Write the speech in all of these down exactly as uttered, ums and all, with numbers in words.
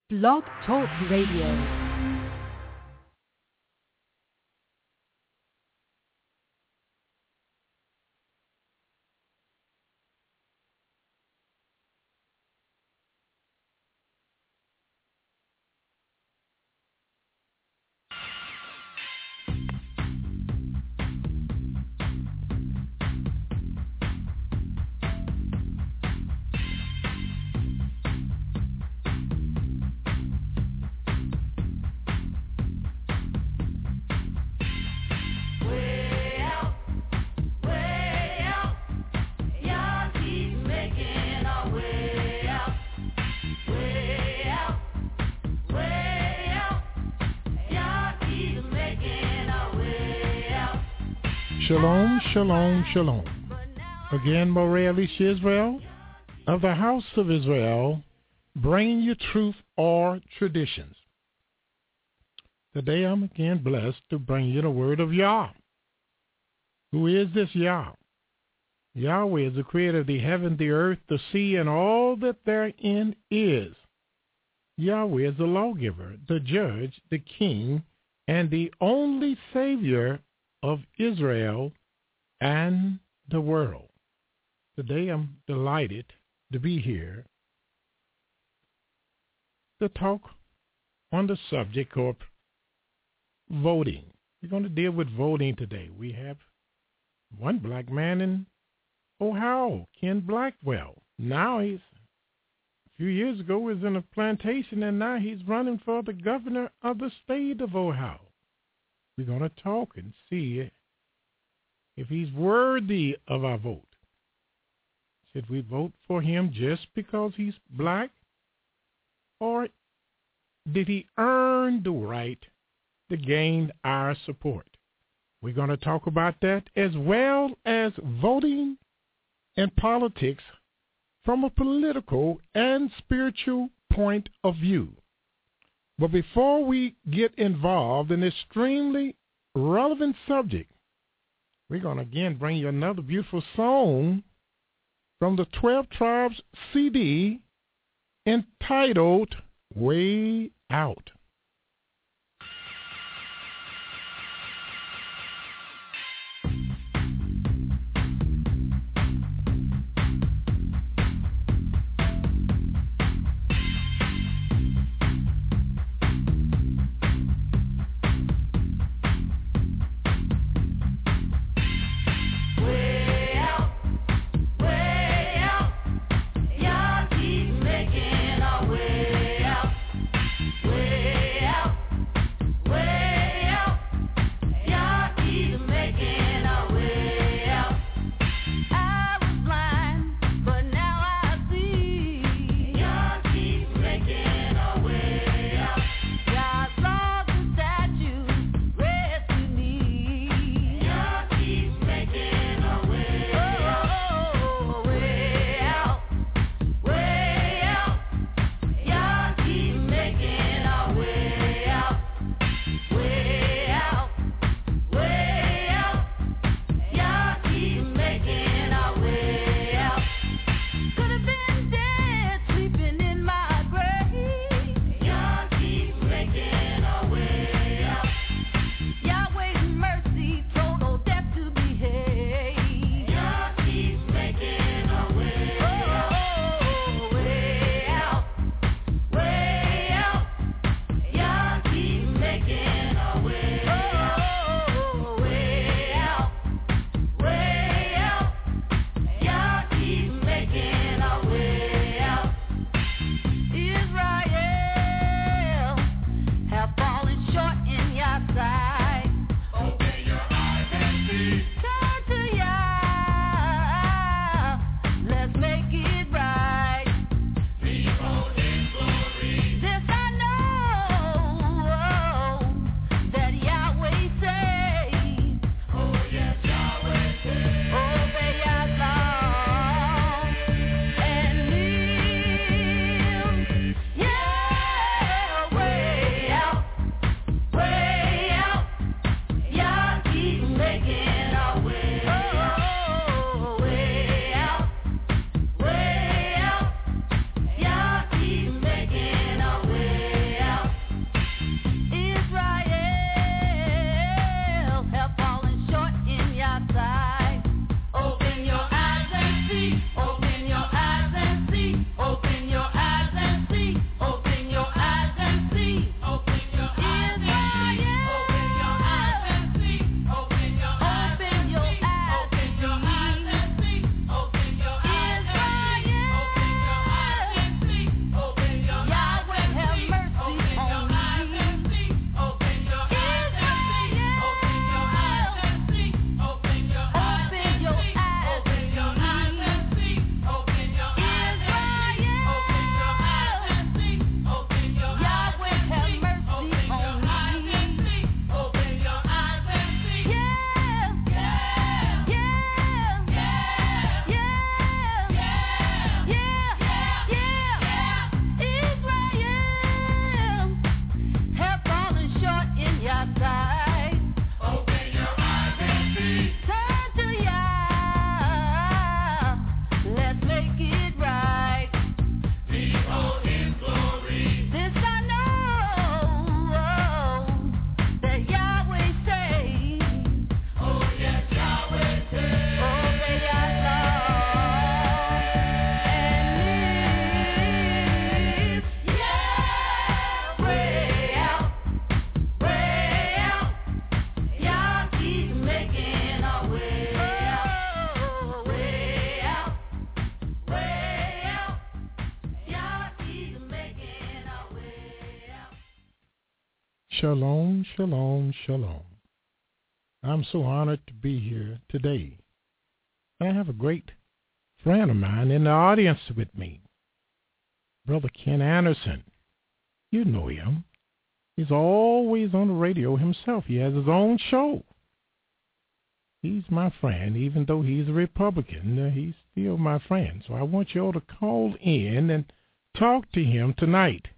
Blog Talk Radio. Shalom, shalom, shalom. Again, Moreh Elisha Israel of the House of Israel, bringing you truth or traditions. Today I'm again blessed to bring you the word of Yah. Who is this Yah? Yahweh is the creator of the heaven, the earth, the sea, and all that therein is. Yahweh is the lawgiver, the judge, the king, and the only savior of Israel and the world. Today I'm delighted to be here to talk on the subject of voting. We're going to deal with voting today. We have one black man in Ohio, Ken Blackwell. Now he's, a few years ago, was in a plantation, and now he's running for the governor of the state of Ohio. We're going to talk and see if he's worthy of our vote. Should we vote for him just because he's black? Or did he earn the right to gain our support? We're going to talk about that, as well as voting and politics from a political and spiritual point of view. But before we get involved in this extremely relevant subject, we're going to again bring you another beautiful song from the twelve Tribes C D entitled Way Out. Way Shalom, shalom, shalom. I'm so honored to be here today. I have a great friend of mine in the audience with me, Brother Ken Anderson. You know him. He's always on the radio himself. He has his own show. He's my friend, even though he's a Republican. Uh, he's still my friend. So I want you all to call in and talk to him tonight.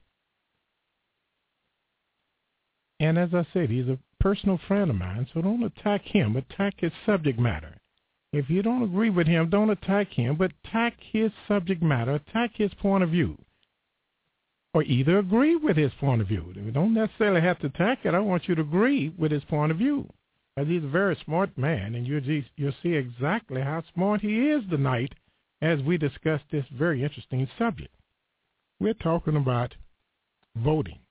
And as I said, he's a personal friend of mine, so don't attack him. Attack his subject matter. If you don't agree with him, don't attack him, but attack his subject matter. Attack his point of view. Or either agree with his point of view. You don't necessarily have to attack it. I want you to agree with his point of view. Because he's a very smart man, and you'll, you'll see exactly how smart he is tonight as we discuss this very interesting subject. We're talking about voting.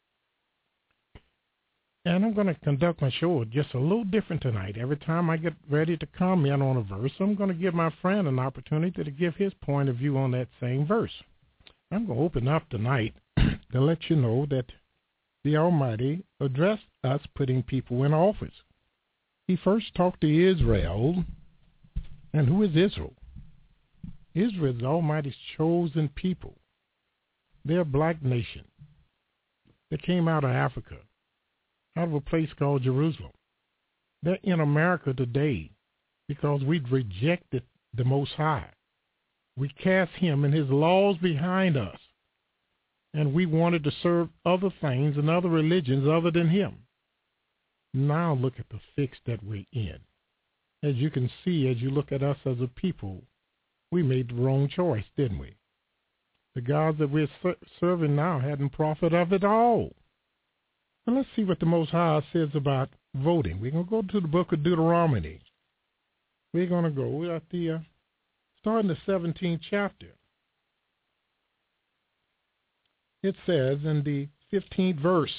And I'm going to conduct my show just a little different tonight. Every time I get ready to comment on a verse, I'm going to give my friend an opportunity to give his point of view on that same verse. I'm going to open up tonight to let you know that the Almighty addressed us putting people in office. He first talked to Israel. And who is Israel? Israel is the Almighty's chosen people. They're a black nation. They came out of Africa, out of a place called Jerusalem. They're in America today because we rejected the Most High. We cast him and his laws behind us, and we wanted to serve other things and other religions other than him. Now look at the fix that we're in. As you can see, as you look at us as a people, we made the wrong choice, didn't we? The gods that we're ser- serving now hadn't profit of it all. Now let's see what the Most High says about voting. We're going to go to the book of Deuteronomy. We're going to go at the, uh, starting the seventeenth chapter. It says in the fifteenth verse,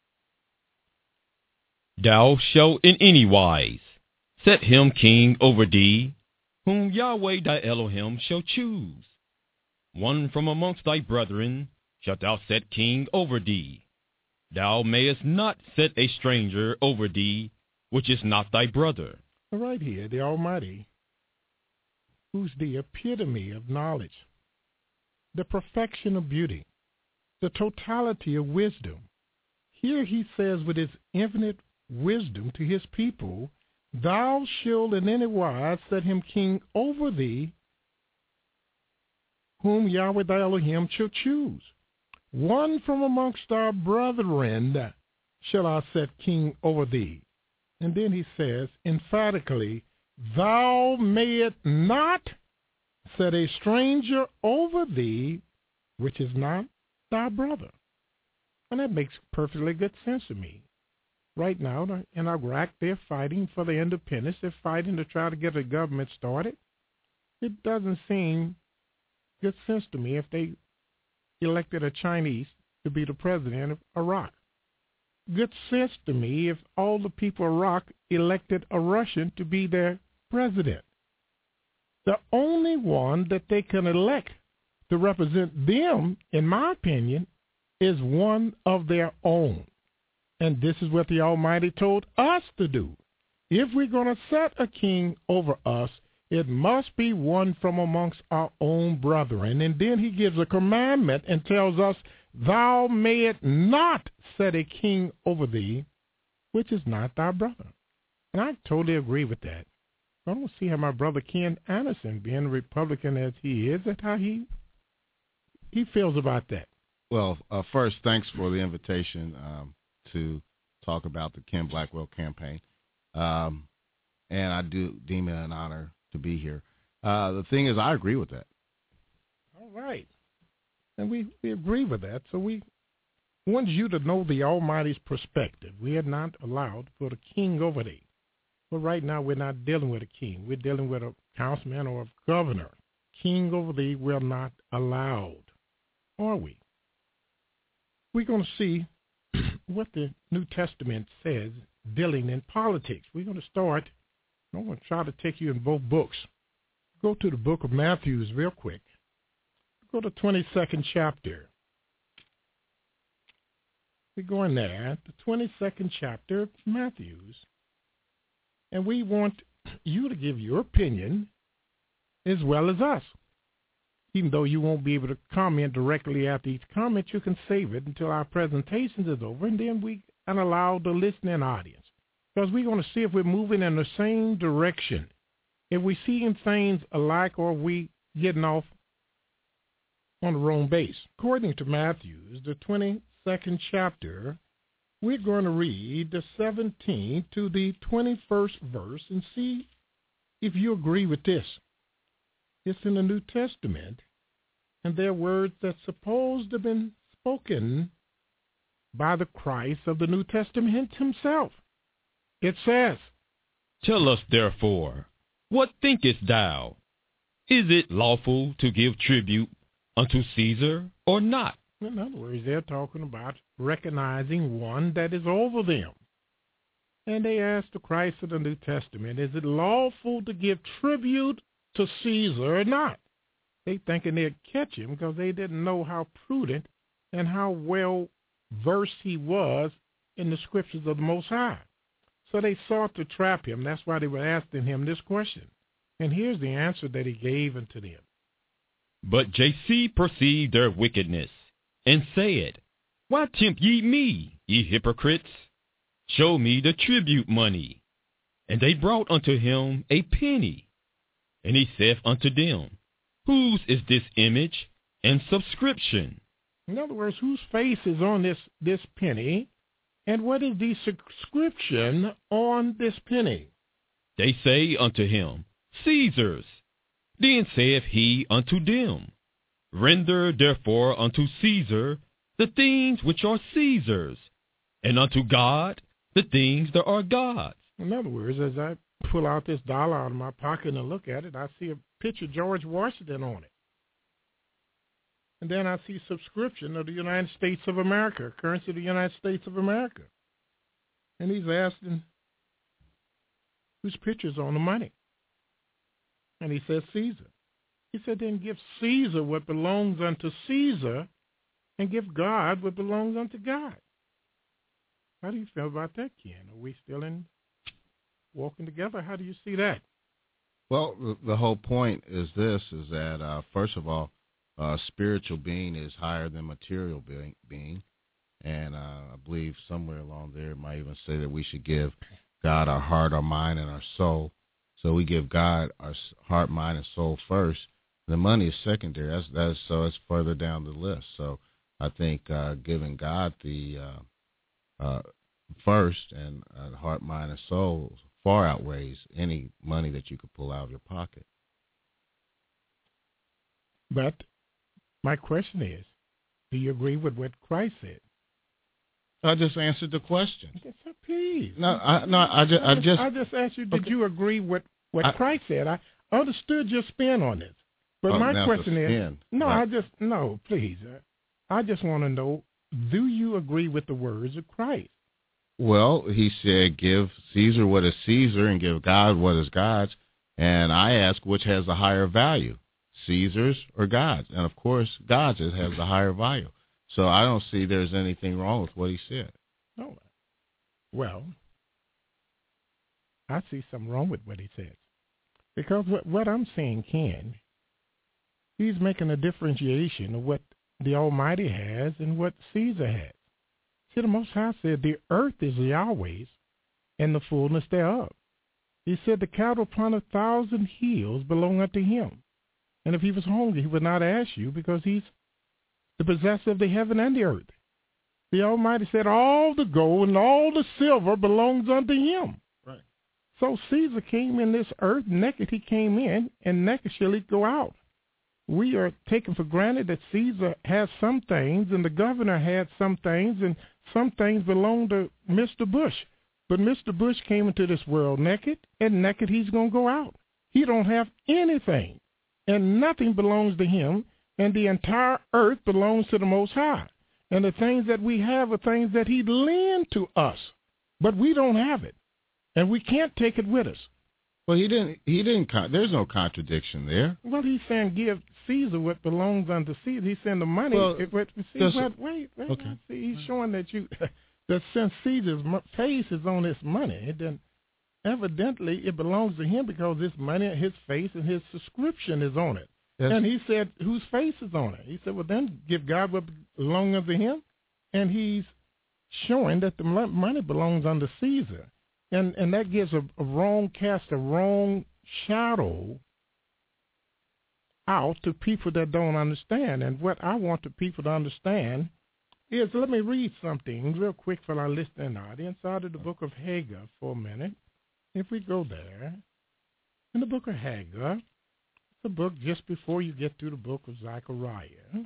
Thou shalt in any wise set him king over thee, whom Yahweh thy Elohim shall choose. One from amongst thy brethren shalt thou set king over thee. Thou mayest not set a stranger over thee, which is not thy brother. Right here, the Almighty, who's the epitome of knowledge, the perfection of beauty, the totality of wisdom. Here he says with his infinite wisdom to his people, thou shalt in any wise set him king over thee, whom Yahweh thy Elohim shall choose. One from amongst our brethren shall I set king over thee. And then he says emphatically, thou mayest not set a stranger over thee, which is not thy brother. And that makes perfectly good sense to me. Right now in Iraq, they're fighting for their independence. They're fighting to try to get a government started. It doesn't seem good sense to me if they elected a Chinese to be the president of Iraq. Good sense to me if all the people of Iraq elected a Russian to be their president. The only one that they can elect to represent them, in my opinion, is one of their own. And this is what the Almighty told us to do. If we're going to set a king over us, it must be one from amongst our own brethren. And then he gives a commandment and tells us, thou mayest not set a king over thee, which is not thy brother. And I totally agree with that. I don't see how my brother Ken Anderson, being a Republican as he is, and how he he feels about that. Well, uh, first, thanks for the invitation um, to talk about the Ken Blackwell campaign. Um, and I do deem it an honor to be here. Uh, the thing is, I agree with that. All right. And we, we agree with that. So we want you to know the Almighty's perspective. We are not allowed to put a king over thee. But right now we're not dealing with a king. We're dealing with a councilman or a governor. King over thee, we're not allowed. Are we? We're going to see what the New Testament says dealing in politics. We're going to start, I'm going to try to take you in both books. Go to the book of Matthew real quick. Go to twenty-second chapter. We're going there, the twenty-second chapter of Matthews. And we want you to give your opinion as well as us. Even though you won't be able to comment directly after each comment, you can save it until our presentation is over, and then we can allow the listening audience. Because we're going to see if we're moving in the same direction. If we're seeing things alike, or we getting off on the wrong base. According to Matthews, the twenty-second chapter, we're going to read the seventeenth to the twenty-first verse and see if you agree with this. It's in the New Testament, and they're words that's supposed to have been spoken by the Christ of the New Testament himself. It says, Tell us therefore, what thinkest thou? Is it lawful to give tribute unto Caesar or not? In other words, they're talking about recognizing one that is over them. And they asked the Christ of the New Testament, is it lawful to give tribute to Caesar or not? They thinking they'd catch him because they didn't know how prudent and how well versed he was in the scriptures of the Most High. So they sought to trap him. That's why they were asking him this question. And here's the answer that he gave unto them. But J C perceived their wickedness, and said, Why tempt ye me, ye hypocrites? Show me the tribute money. And they brought unto him a penny. And he saith unto them, Whose is this image and subscription? In other words, whose face is on this, this penny, and what is the subscription on this penny? They say unto him, Caesar's. Then saith he unto them, Render therefore unto Caesar the things which are Caesar's, and unto God the things that are God's. In other words, as I pull out this dollar out of my pocket and look at it, I see a picture of George Washington on it. And then I see subscription of the United States of America, currency of the United States of America. And he's asking, whose picture's on the money? And he says Caesar. He said, then give Caesar what belongs unto Caesar, and give God what belongs unto God. How do you feel about that, Ken? Are we still in walking together? How do you see that? Well, the, the whole point is this, is that, uh, first of all, uh, spiritual being is higher than material being. being. And uh, I believe somewhere along there it might even say that we should give God our heart, our mind, and our soul. So we give God our heart, mind, and soul first. The money is secondary. That's, that's so it's further down the list. So I think uh, giving God the uh, uh, first and uh, heart, mind, and soul far outweighs any money that you could pull out of your pocket. But my question is, do you agree with what Christ said? I just answered the question. Yes, sir, please. No, I, no, I just, I just, I just asked you, did okay. you agree with what I, Christ said? I understood your spin on this. But oh, my question is, spin. no, right. I just, no, please. I just want to know, do you agree with the words of Christ? Well, he said, give Caesar what is Caesar and give God what is God's. And I ask, which has the higher value, Caesar's or God's? And, of course, God's has the higher value. So I don't see there's anything wrong with what he said. Oh, well, I see something wrong with what he says. Because what, what I'm saying, Ken, he's making a differentiation of what the Almighty has and what Caesar has. See, the Most High said, the earth is Yahweh's and the fullness thereof. He said, the cattle upon a thousand hills belong unto him. And if he was hungry, he would not ask you, because he's the possessor of the heaven and the earth. The Almighty said, all the gold and all the silver belongs unto him. Right. So Caesar came in this earth, naked he came in, and naked shall he go out. We are taking for granted that Caesar has some things, and the governor had some things, and some things belong to Mister Bush. But Mister Bush came into this world naked, and naked he's going to go out. He don't have anything, and nothing belongs to him, and the entire earth belongs to the Most High. And the things that we have are things that he lent to us, but we don't have it, and we can't take it with us. Well, he didn't. He didn't. There's no contradiction there. Well, he's saying give Caesar what belongs unto Caesar. He's saying the money. Well, it, it, see, what, wait, wait. Okay. See, he's showing that you that since Caesar's face is on this money, it then evidently it belongs to him because this money, his face, and his subscription is on it. Yes. And he said, whose face is on it? He said, well, then give God what belongs unto him. And he's showing that the money belongs unto Caesar. And and that gives a, a wrong cast, a wrong shadow out to people that don't understand. And what I want the people to understand is, let me read something real quick for our listening audience out of the book of Haggai for a minute. If we go there, in the book of Haggai, it's a book just before you get to the book of Zechariah.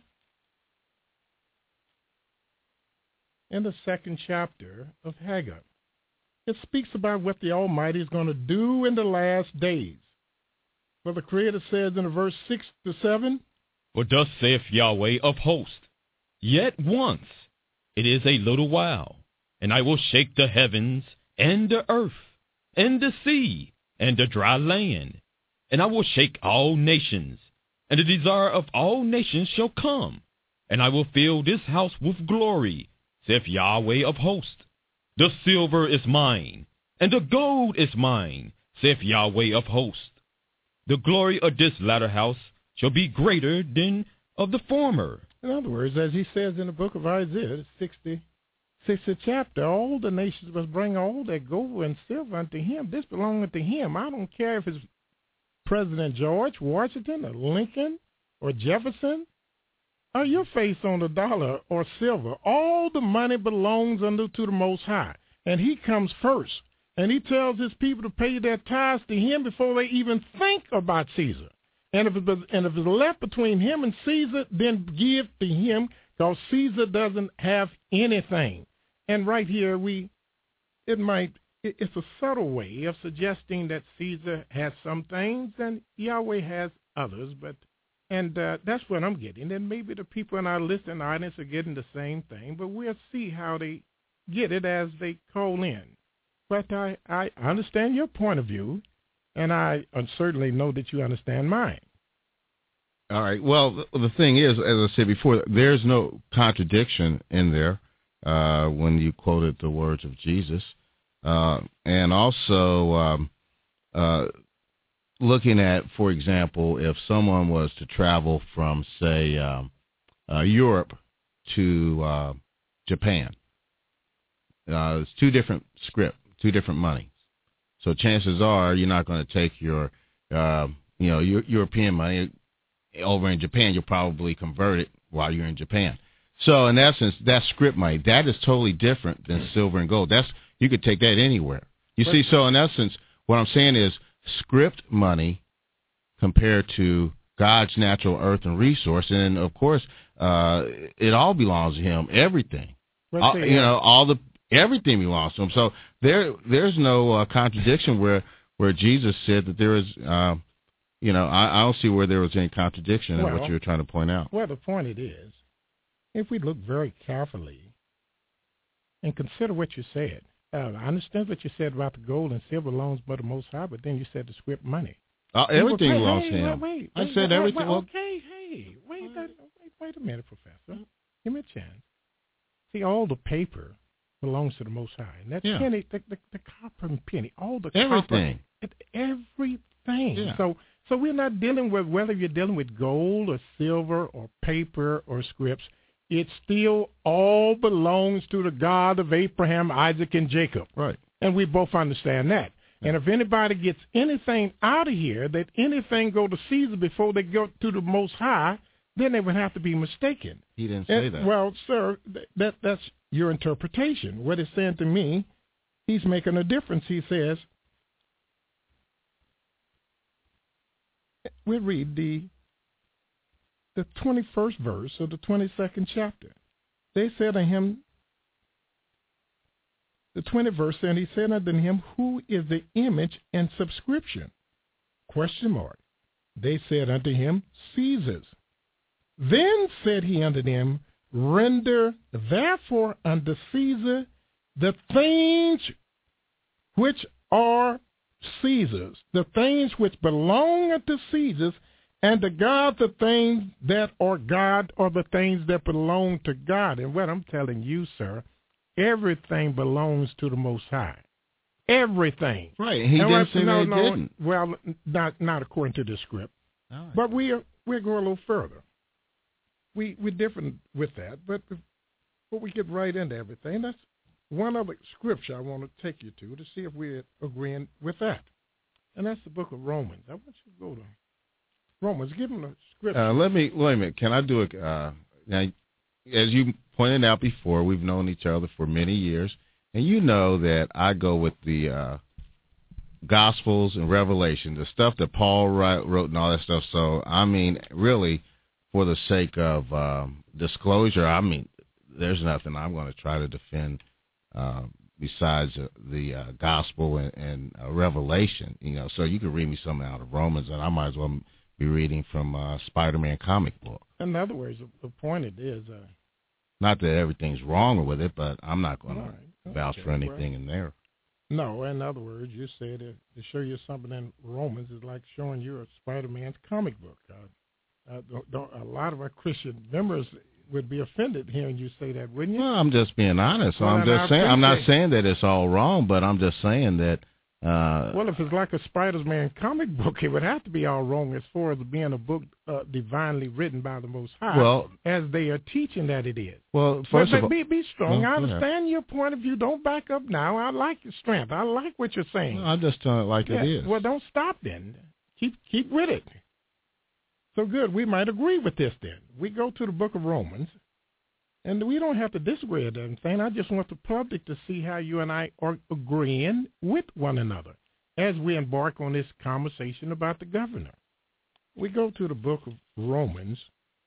In the second chapter of Haggai, it speaks about what the Almighty is going to do in the last days. Well, the Creator says in verse six to seven, For thus saith Yahweh of hosts, Yet once it is a little while, and I will shake the heavens and the earth, and the sea, and the dry land. And I will shake all nations, and the desire of all nations shall come. And I will fill this house with glory, saith Yahweh of hosts. The silver is mine, and the gold is mine, saith Yahweh of hosts. The glory of this latter house shall be greater than of the former. In other words, as he says in the book of Isaiah, sixty, sixtieth chapter, all the nations must bring all their gold and silver unto him. This belongeth to him. I don't care if it's President George Washington or Lincoln or Jefferson or your face on the dollar or silver. All the money belongs unto to the Most High, and he comes first. And he tells his people to pay their tithes to him before they even think about Caesar. And if, it, and if it's left between him and Caesar, then give to him, because Caesar doesn't have anything. And right here, we, it might, it, it's a subtle way of suggesting that Caesar has some things and Yahweh has others. But, and uh, that's what I'm getting. And maybe the people in our listening audience are getting the same thing, but we'll see how they get it as they call in. But I, I understand your point of view, and I certainly know that you understand mine. All right. Well, the thing is, as I said before, there's no contradiction in there uh, when you quoted the words of Jesus. Uh, and also um, uh, looking at, for example, if someone was to travel from, say, um, uh, Europe to uh, Japan, uh, it's two different scripts. Two different monies. So chances are you're not going to take your, uh, you know, your European money over in Japan. You'll probably convert it while you're in Japan. So in essence, that's script money. That is totally different than silver and gold. That's, you could take that anywhere. You see, so in essence, what I'm saying is script money compared to God's natural earth and resource. And of course, uh, it all belongs to him. Everything, all, you know, all the, everything belongs to him. So there, there's no uh, contradiction where, where Jesus said that there is, uh, you know, I, I don't see where there was any contradiction well, in what you were trying to point out. Well, the point it is, if we look very carefully and consider what you said, uh, I understand what you said about the gold and silver belongs but the Most High, but then you said the script money. Uh, everything hey, belongs hey, to him. Wait, wait, I wait, said wait, everything. Wait, well, okay, hey, wait, that, wait, wait a minute, Professor. Give me a chance. See, all the paper belongs to the Most High. And that yeah. penny, the, the, the copper and penny, all the everything. copper, everything. Yeah. So so we're not dealing with whether you're dealing with gold or silver or paper or scripts. It still all belongs to the God of Abraham, Isaac, and Jacob. Right. And we both understand that. Yeah. And if anybody gets anything out of here, that anything go to Caesar before they go to the Most High, then they would have to be mistaken. He didn't say and, that. Well, sir, that that's your interpretation. What it's saying to me, he's making a difference. He says, we read the the twenty-first verse of the twenty-second chapter. They said unto him, the twentieth verse, and he said unto him, who is the image and subscription? Question mark. They said unto him, Caesar's. Then said he unto them, render therefore unto Caesar the things which are Caesar's, the things which belong unto Caesar's, And to God, the things that are God are the things that belong to God. And what I'm telling you, sir, everything belongs to the Most High. Everything. Right. He and didn't right, say no, they no, didn't. Well, not not according to the script. Right. But we are, we're going a little further. We, we're different with that. But before we get right into everything, that's one other scripture I want to take you to to see if we're agreeing with that. And that's the book of Romans. I want you to go to Romans. Give them the scripture. Uh, let me, wait a minute. Can I do it? Uh, now, as you pointed out before, we've known each other for many years. And you know that I go with the uh, Gospels and Revelation, the stuff that Paul write, wrote and all that stuff. So, I mean, really, for the sake of um, disclosure, I mean, there's nothing I'm going to try to defend uh, besides uh, the uh, Gospel and, and uh, Revelation. You know, so you can read me something out of Romans, and I might as well be reading from uh, Spider-Man comic book. In other words, the point it is... Uh, Not that everything's wrong with it, but I'm not going right. to vouch okay. for anything well, in there. No, in other words, you said it, to show you something in Romans is like showing you a Spider-Man's comic book. Uh, uh, don't, don't, a lot of our Christian members would be offended hearing you say that, wouldn't you? Well, I'm just being honest. Well, I'm just saying. I'm not saying that it's all wrong, but I'm just saying that. Uh, well, if it's like a Spider-Man comic book, it would have to be all wrong as far as being a book uh, divinely written by the Most High, well, as they are teaching that it is. Well, first but, of all, be, be strong. well, I understand yeah. your point of view. Don't back up now. I like your strength. I like what you're saying. Well, I'm just telling it like yeah. it is. Well, don't stop then. Keep keep with it. So good. We might agree with this then. We go to the book of Romans. And we don't have to disagree with anything. I just want the public to see how you and I are agreeing with one another as we embark on this conversation about the governor. We go to the book of Romans,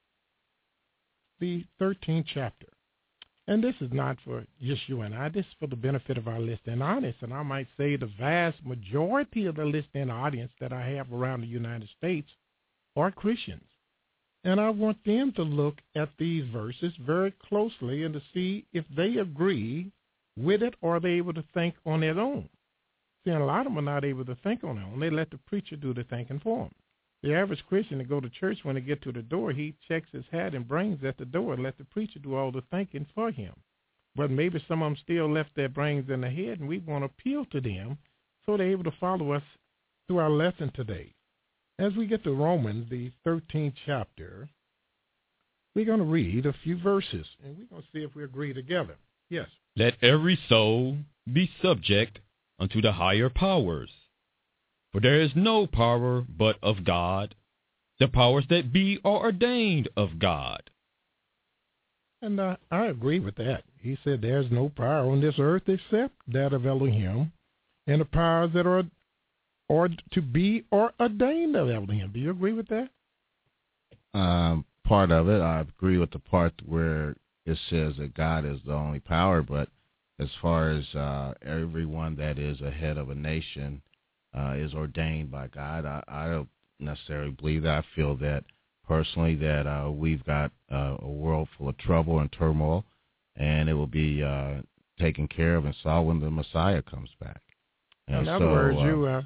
the thirteenth chapter. And this is not for just you and I. This is for the benefit of our listening audience. And I might say the vast majority of the listening audience that I have around the United States are Christians. And I want them to look at these verses very closely and to see if they agree with it or are they able to think on their own. See, a lot of them are not able to think on their own. They let the preacher do the thinking for them. The average Christian that go to church, when they get to the door, he checks his hat and brings at the door and let the preacher do all the thinking for him. But maybe some of them still left their brains in the head, and we want to appeal to them so they're able to follow us through our lesson today. As we get to Romans, the thirteenth chapter, we're going to read a few verses, and we're going to see if we agree together. Yes. Let every soul be subject unto the higher powers. For there is no power but of God. The powers that be are ordained of God. And uh, I agree with that. He said there's no power on this earth except that of Elohim, and the powers that are or to be or ordained of Elohim. Do you agree with that? Um, part of it, I agree with the part where it says that God is the only power, but as far as uh, everyone that is a head of a nation uh, is ordained by God, I, I don't necessarily believe that. I feel that personally that uh, we've got uh, a world full of trouble and turmoil, and it will be uh, taken care of and solved when the Messiah comes back. And In other so, words, uh, you... Uh,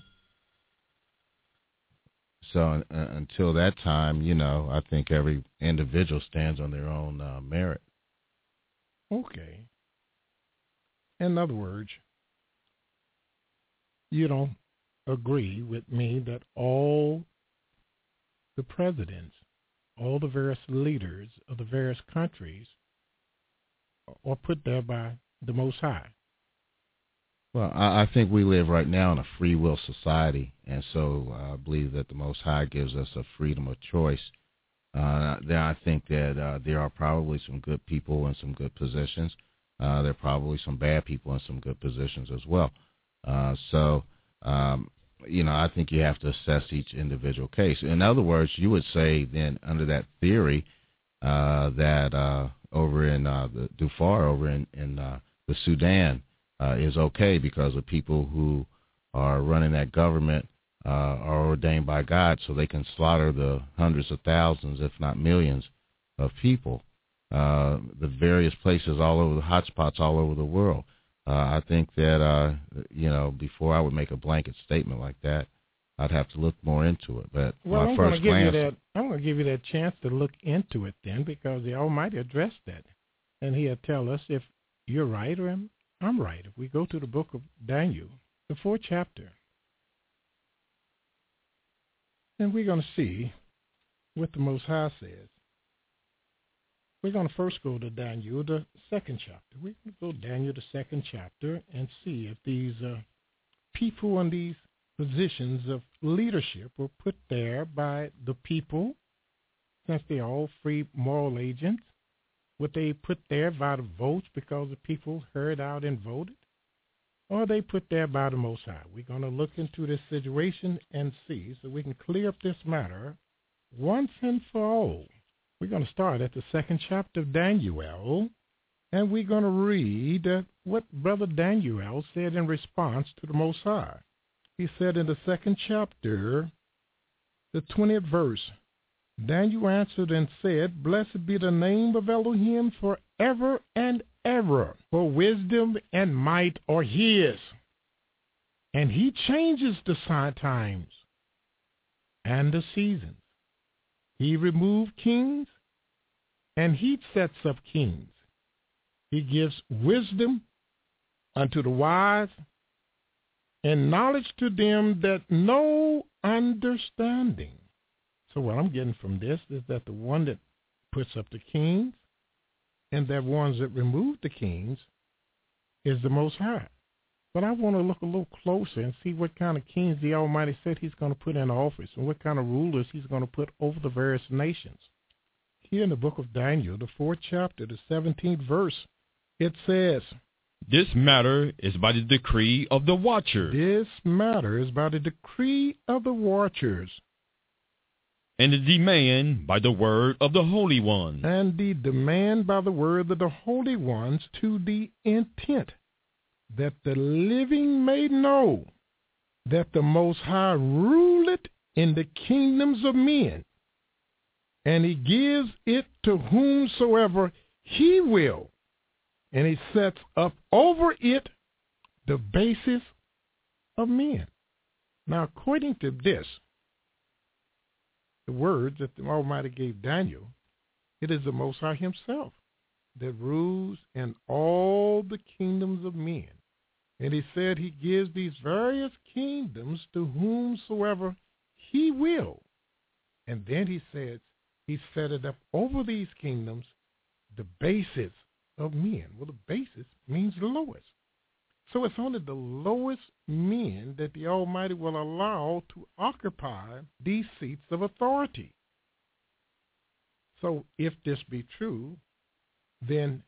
So uh, until that time, you know, I think every individual stands on their own uh, merit. Okay. In other words, you don't agree with me that all the presidents, all the various leaders of the various countries are put there by the Most High. Well, I, I think we live right now in a free will society, and so uh, I believe that the Most High gives us a freedom of choice. Uh, there, I think that uh, there are probably some good people in some good positions. Uh, there are probably some bad people in some good positions as well. Uh, so, um, you know, I think you have to assess each individual case. In other words, you would say then under that theory uh, that uh, over in uh, the Darfur, over in, in uh, the Sudan, Uh, is okay because the people who are running that government uh, are ordained by God so they can slaughter the hundreds of thousands, if not millions, of people. Uh, the various places all over, the hotspots all over the world. Uh, I think that, uh, you know, before I would make a blanket statement like that, I'd have to look more into it. But well, my I'm first gonna give glance, you that. I'm going to give you that chance to look into it then, because the Almighty addressed that, and He'll tell us if you're right or I'm, I'm right. If we go to the book of Daniel, the fourth chapter, and we're going to see what the Most High says. We're going to first go to Daniel, the second chapter. We're going to go to Daniel, the second chapter, and see if these uh, people in these positions of leadership were put there by the people, since they're all free moral agents. Were they put there by the votes because the people heard out and voted? Or are they put there by the Most High? We're going to look into this situation and see, so we can clear up this matter once and for all. We're going to start at the second chapter of Daniel, and we're going to read uh, what Brother Daniel said in response to the Most High. He said in the second chapter, the twentieth verse, Daniel answered and said, Blessed be the name of Elohim forever and ever, for wisdom and might are His. And He changes the times and the seasons. He removed kings, and He sets up kings. He gives wisdom unto the wise, and knowledge to them that know understanding. So what I'm getting from this is that the one that puts up the kings and the ones that remove the kings is the Most High. But I want to look a little closer and see what kind of kings the Almighty said He's going to put in office and what kind of rulers He's going to put over the various nations. Here in the book of Daniel, the fourth chapter, the seventeenth verse, it says, This matter is by the decree of the watchers. This matter is by the decree of the watchers. And the demand by the word of the Holy One. And the demand by the word of the Holy Ones, to the intent that the living may know that the Most High ruleth in the kingdoms of men, and He gives it to whomsoever He will, and He sets up over it the basis of men. Now, according to this, the words that the Almighty gave Daniel, it is the Most High Himself that rules in all the kingdoms of men. And He said He gives these various kingdoms to whomsoever He will. And then He says He set it up over these kingdoms, the basis of men. Well, the basis means the lowest. So it's only the lowest men that the Almighty will allow to occupy these seats of authority. So if this be true, then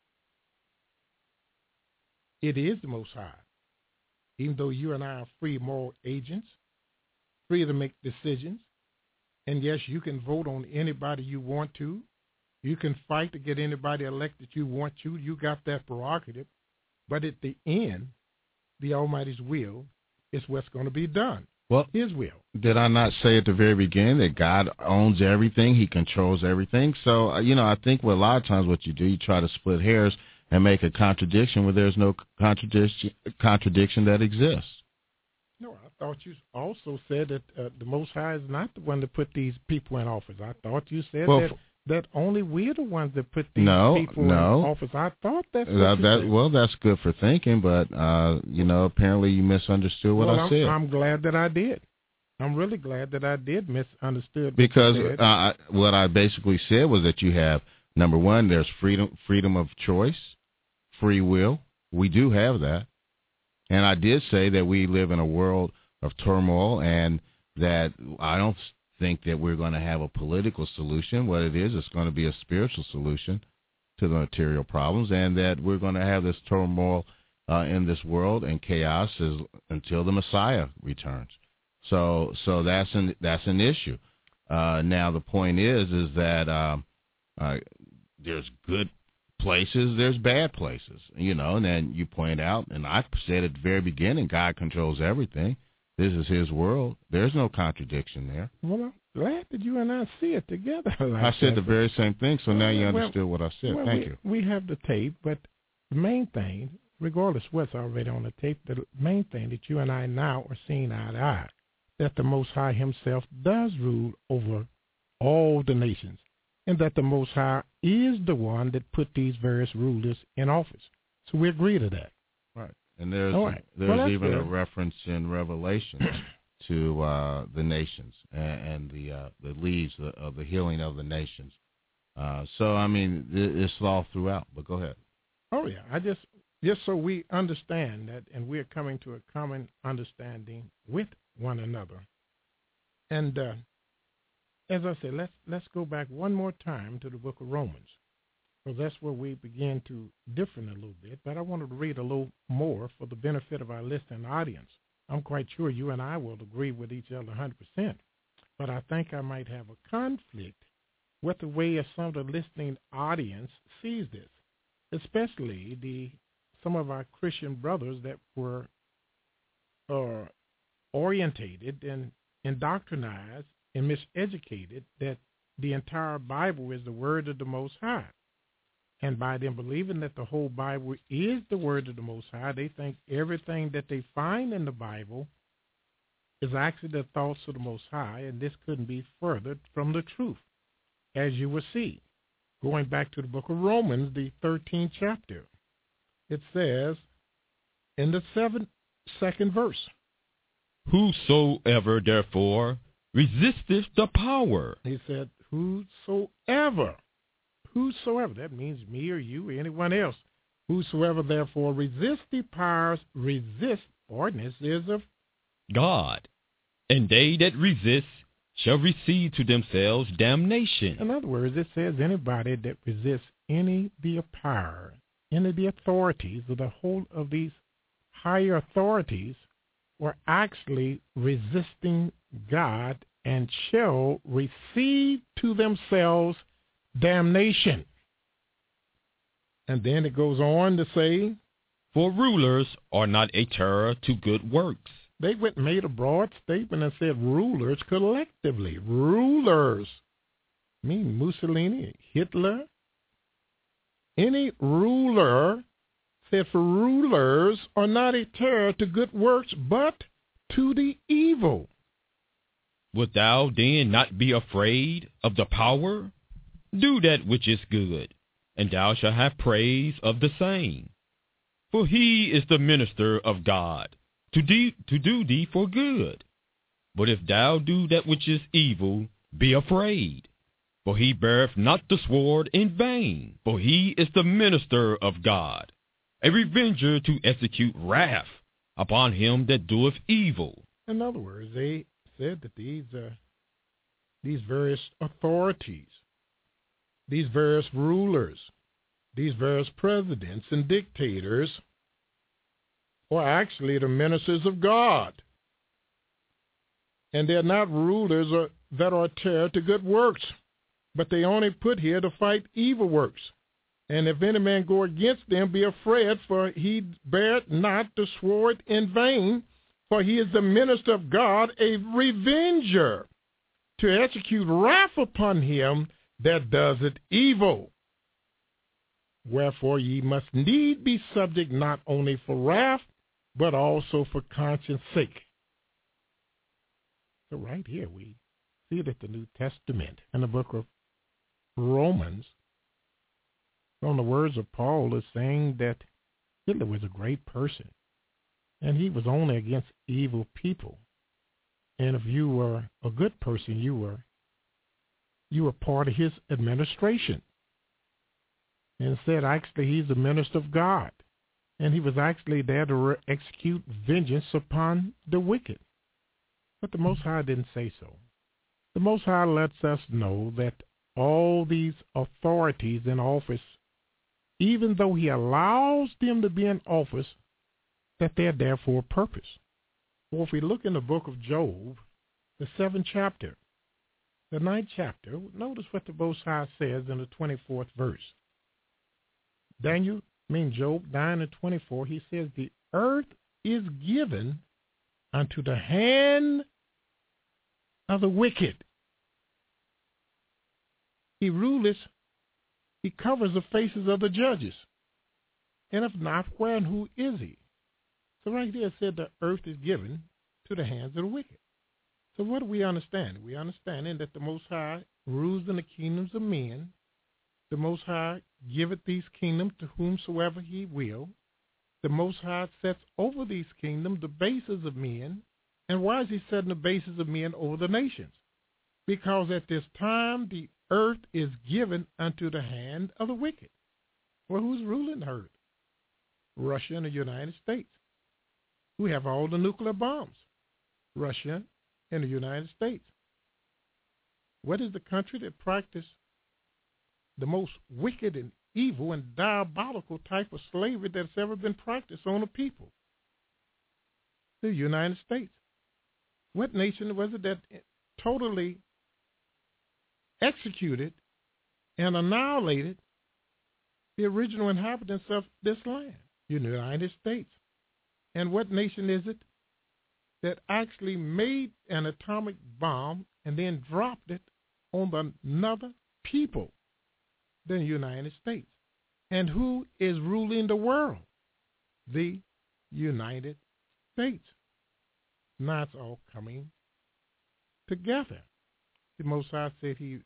it is the Most High. Even though you and I are free moral agents, free to make decisions, and yes, you can vote on anybody you want to. You can fight to get anybody elected you want to. You got that prerogative. But at the end, the Almighty's will is what's going to be done. Well, His will. Did I not say at the very beginning that God owns everything? He controls everything. So, you know, I think what a lot of times what you do, you try to split hairs and make a contradiction where there's no contradiction contradiction that exists. No, I thought you also said that uh, the Most High is not the one that put these people in office. I thought you said well, that, that only we're the ones that put these no, people no. in office. I thought that's what that, you that, said. Well, that's good for thinking, but, uh, you know, apparently you misunderstood what well, I I'm, said. I'm glad that I did. I'm really glad that I did misunderstood. Because uh, what I basically said was that you have, number one, there's freedom freedom of choice, free will. We do have that. And I did say that we live in a world of turmoil and that I don't think that we're going to have a political solution. What it is, it's going to be a spiritual solution to the material problems, and that we're going to have this turmoil uh, in this world and chaos is, until the Messiah returns. So, so that's an that's an issue. Uh, now the point is, is that um, uh, there's good places, there's bad places, you know. And then you point out, and I said at the very beginning, God controls everything. This is His world. There's no contradiction there. Well, I'm glad that you and I see it together. Like I said that. the very same thing, so now you well, understood what I said. well, Thank we, you. We have the tape, but the main thing, regardless what's already on the tape, the main thing that you and I now are seeing eye to eye. that the Most High himself does rule over all the nations, and that the Most High is the one that put these various rulers in office. So we agree to that. Right. And there's right. there's well, even good. a reference in Revelation to uh, the nations and, and the uh, the leaves of the healing of the nations. Uh, so, I mean, it's all throughout. But go ahead. Oh, yeah. I just, just so we understand that, and we're coming to a common understanding with one another. And uh, as I said, let's let's go back one more time to the book of Romans, because that's where we begin to differ a little bit. But I wanted to read a little more for the benefit of our listening audience. I'm quite sure you and I will agree with each other one hundred percent, but I think I might have a conflict with the way some of the listening audience sees this, especially the some of our Christian brothers that were uh, orientated and indoctrinized and miseducated that the entire Bible is the word of the Most High. And by them believing that the whole Bible is the word of the Most High, they think everything that they find in the Bible is actually the thoughts of the Most High, and this couldn't be further from the truth, as you will see. Going back to the book of Romans, the thirteenth chapter, it says in the seventh, second verse, Whosoever, therefore, resisteth the power. He said, whosoever. Whosoever. That means me or you or anyone else. Whosoever, therefore, resists the powers, resist ordinances of God. And they that resist shall receive to themselves damnation. In other words, it says anybody that resists any of the power, any of the authorities, or the whole of these higher authorities, were actually resisting God and shall receive to themselves damnation. And then it goes on to say, For rulers are not a terror to good works. They went and made a broad statement and said rulers collectively. Rulers. I mean Mussolini, Hitler. Any ruler said for rulers are not a terror to good works, but to the evil. Wilt thou then not be afraid of the power? Do that which is good, and thou shalt have praise of the same. For he is the minister of God, to, de- to do thee for good. But if thou do that which is evil, be afraid. For he beareth not the sword in vain, for he is the minister of God, a revenger to execute wrath upon him that doeth evil. In other words, they said that these uh, these various authorities, these various rulers, these various presidents and dictators are actually the ministers of God. And they're not rulers or, that are a terror to good works, but they only put here to fight evil works. And if any man go against them, be afraid, for he beareth not the sword in vain, for he is the minister of God, a revenger, to execute wrath upon him that does it evil. Wherefore ye must need be subject not only for wrath, but also for conscience sake. So right here we see that the New Testament in the book of Romans, from the words of Paul, is saying that Hitler was a great person, and he was only against evil people. And if you were a good person, you were you were part of his administration. And said actually he's a minister of God, and he was actually there to re- execute vengeance upon the wicked. But the Most High didn't say so. The Most High lets us know that all these authorities in office, even though he allows them to be in office, that they're there for a purpose. Well, if we look in the book of Job, the seventh chapter, the ninth chapter, notice what the Most High says in the twenty-fourth verse. Daniel, I mean Job nine and twenty-four, he says, the earth is given unto the hand of the wicked. He ruleth, he covers the faces of the judges. And if not, where and who is he? So right there it said the earth is given to the hands of the wicked. So what do we understand? We understand that the Most High rules in the kingdoms of men. The Most High giveth these kingdoms to whomsoever he will. The Most High sets over these kingdoms the bases of men. And why is he setting the bases of men over the nations? Because at this time the earth is given unto the hand of the wicked. Well, who's ruling the earth? Russia and the United States. Who have all the nuclear bombs? Russia and the United States. What is the country that practiced the most wicked and evil and diabolical type of slavery that's ever been practiced on a people? The United States. What nation was it that totally executed and annihilated the original inhabitants of this land? The United States. And what nation is it that actually made an atomic bomb and then dropped it on another people? The United States. And who is ruling the world? The United States. Now it's all coming together. The Most High said he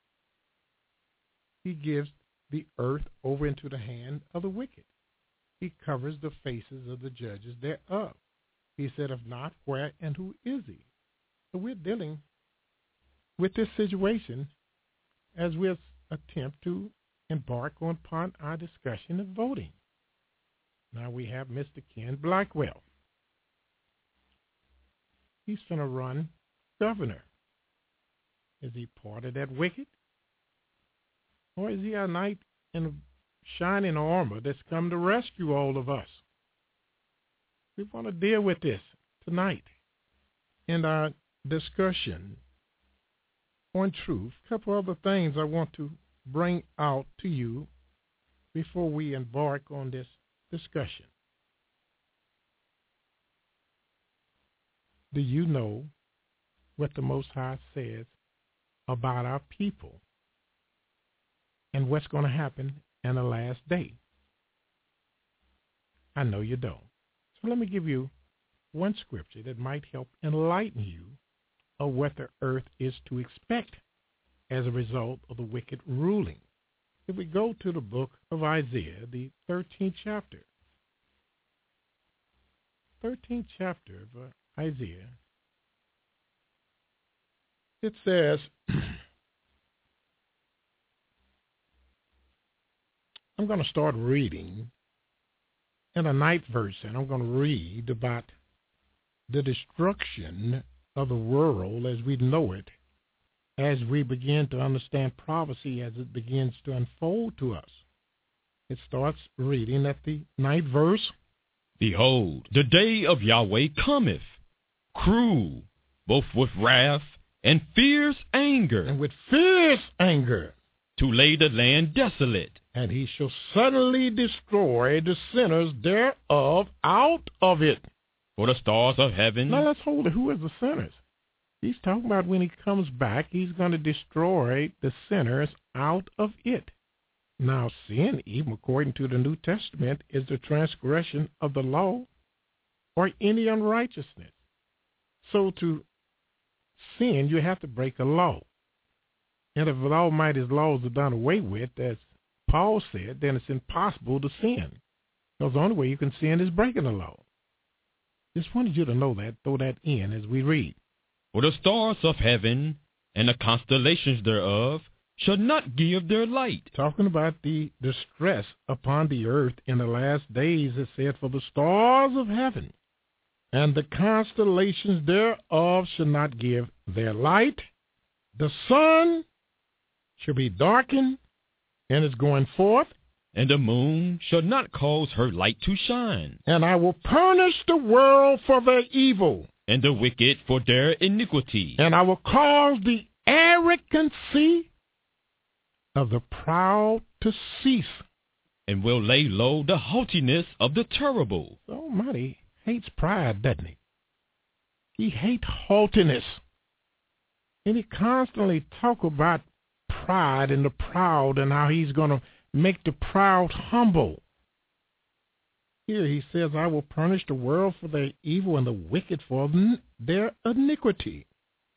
he gives the earth over into the hand of the wicked. He covers the faces of the judges thereof. He said, if not, where and who is he? So we're dealing with this situation as we attempt to embark upon our discussion of voting. Now we have Mister Ken Blackwell. He's going to run governor. Is he part of that wicked? Or is he a knight in shining armor that's come to rescue all of us? We want to deal with this tonight in our discussion on truth. A couple other things I want to bring out to you before we embark on this discussion. Do you know what the Most High says about our people and what's going to happen in the last day? I know you don't. So let me give you one scripture that might help enlighten you of what the earth is to expect as a result of the wicked ruling. If we go to the book of Isaiah, the thirteenth chapter, thirteenth chapter of uh, Isaiah, it says, I'm going to start reading in the ninth verse, and I'm going to read about the destruction of the world as we know it, as we begin to understand prophecy as it begins to unfold to us. It starts reading at the ninth verse. Behold, the day of Yahweh cometh, cruel, both with wrath and fierce anger. And with fierce anger. To lay the land desolate. And he shall suddenly destroy the sinners thereof out of it. For the stars of heaven. Now let's hold it. Who is the sinners? He's talking about when he comes back, he's going to destroy the sinners out of it. Now sin, even according to the New Testament, is the transgression of the law or any unrighteousness. So to sin, you have to break a law. And if the Almighty's laws are done away with, as Paul said, then it's impossible to sin. Because the only way you can sin is breaking the law. Just wanted you to know that, throw that in as we read. For the stars of heaven and the constellations thereof shall not give their light. Talking about the distress upon the earth in the last days, it said, for the stars of heaven and the constellations thereof shall not give their light. The sun shall be darkened and is going forth. And the moon shall not cause her light to shine. And I will punish the world for their evil. And the wicked for their iniquity. And I will cause the arrogancy of the proud to cease. And will lay low the haughtiness of the terrible. The Almighty hates pride, doesn't he? He hates haughtiness. And he constantly talk about pride and the proud and how he's going to make the proud humble. Here he says, I will punish the world for their evil and the wicked for their iniquity.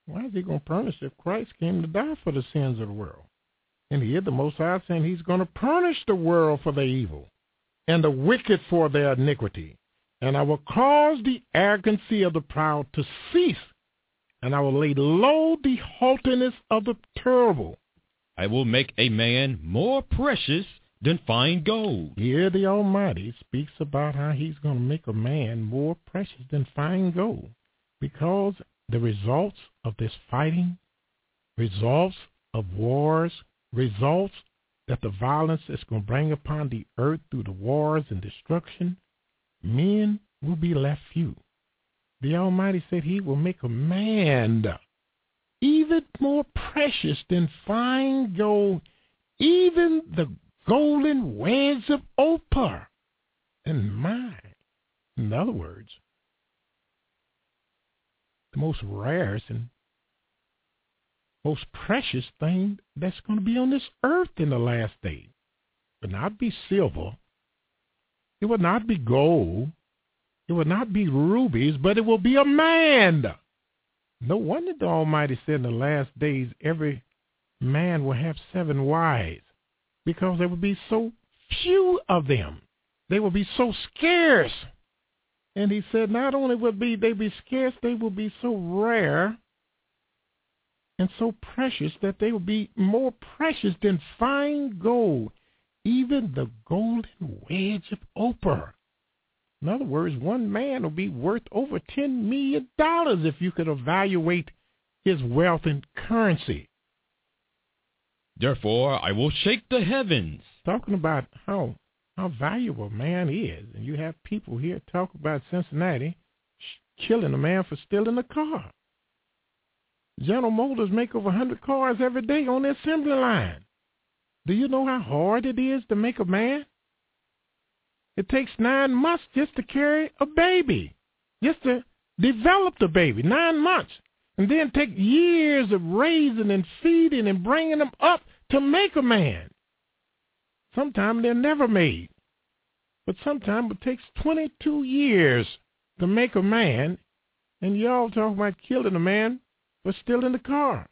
Why is he going to punish if Christ came to die for the sins of the world? And here the Most High saying he's going to punish the world for their evil and the wicked for their iniquity. And I will cause the arrogancy of the proud to cease, and I will lay low the haughtiness of the terrible. I will make a man more precious than fine gold. Here the Almighty speaks about how he's going to make a man more precious than fine gold, because the results of this fighting, results of wars, results that the violence is going to bring upon the earth through the wars and destruction, men will be left few. The Almighty said he will make a man even more precious than fine gold, even the golden wedge of Ophir and mine. In other words, the most rarest and most precious thing that's going to be on this earth in the last day. It will not be silver. It will not be gold. It will not be rubies, but it will be a man. No wonder the Almighty said in the last days every man will have seven wives, because there will be so few of them. They will be so scarce. And he said not only will be they be scarce, they will be so rare and so precious that they will be more precious than fine gold, even the golden wedge of Ophir. In other words, one man will be worth over ten million dollars if you could evaluate his wealth in currency. Therefore, I will shake the heavens. Talking about how how valuable man is, and you have people here talk about Cincinnati sh- killing a man for stealing a car. General Motors make over one hundred cars every day on the assembly line. Do you know how hard it is to make a man? It takes nine months just to carry a baby, just to develop the baby, nine months. And then take years of raising and feeding and bringing them up to make a man. Sometimes they're never made. But sometimes it takes twenty-two years to make a man, and y'all talking about killing a man for stealing the car.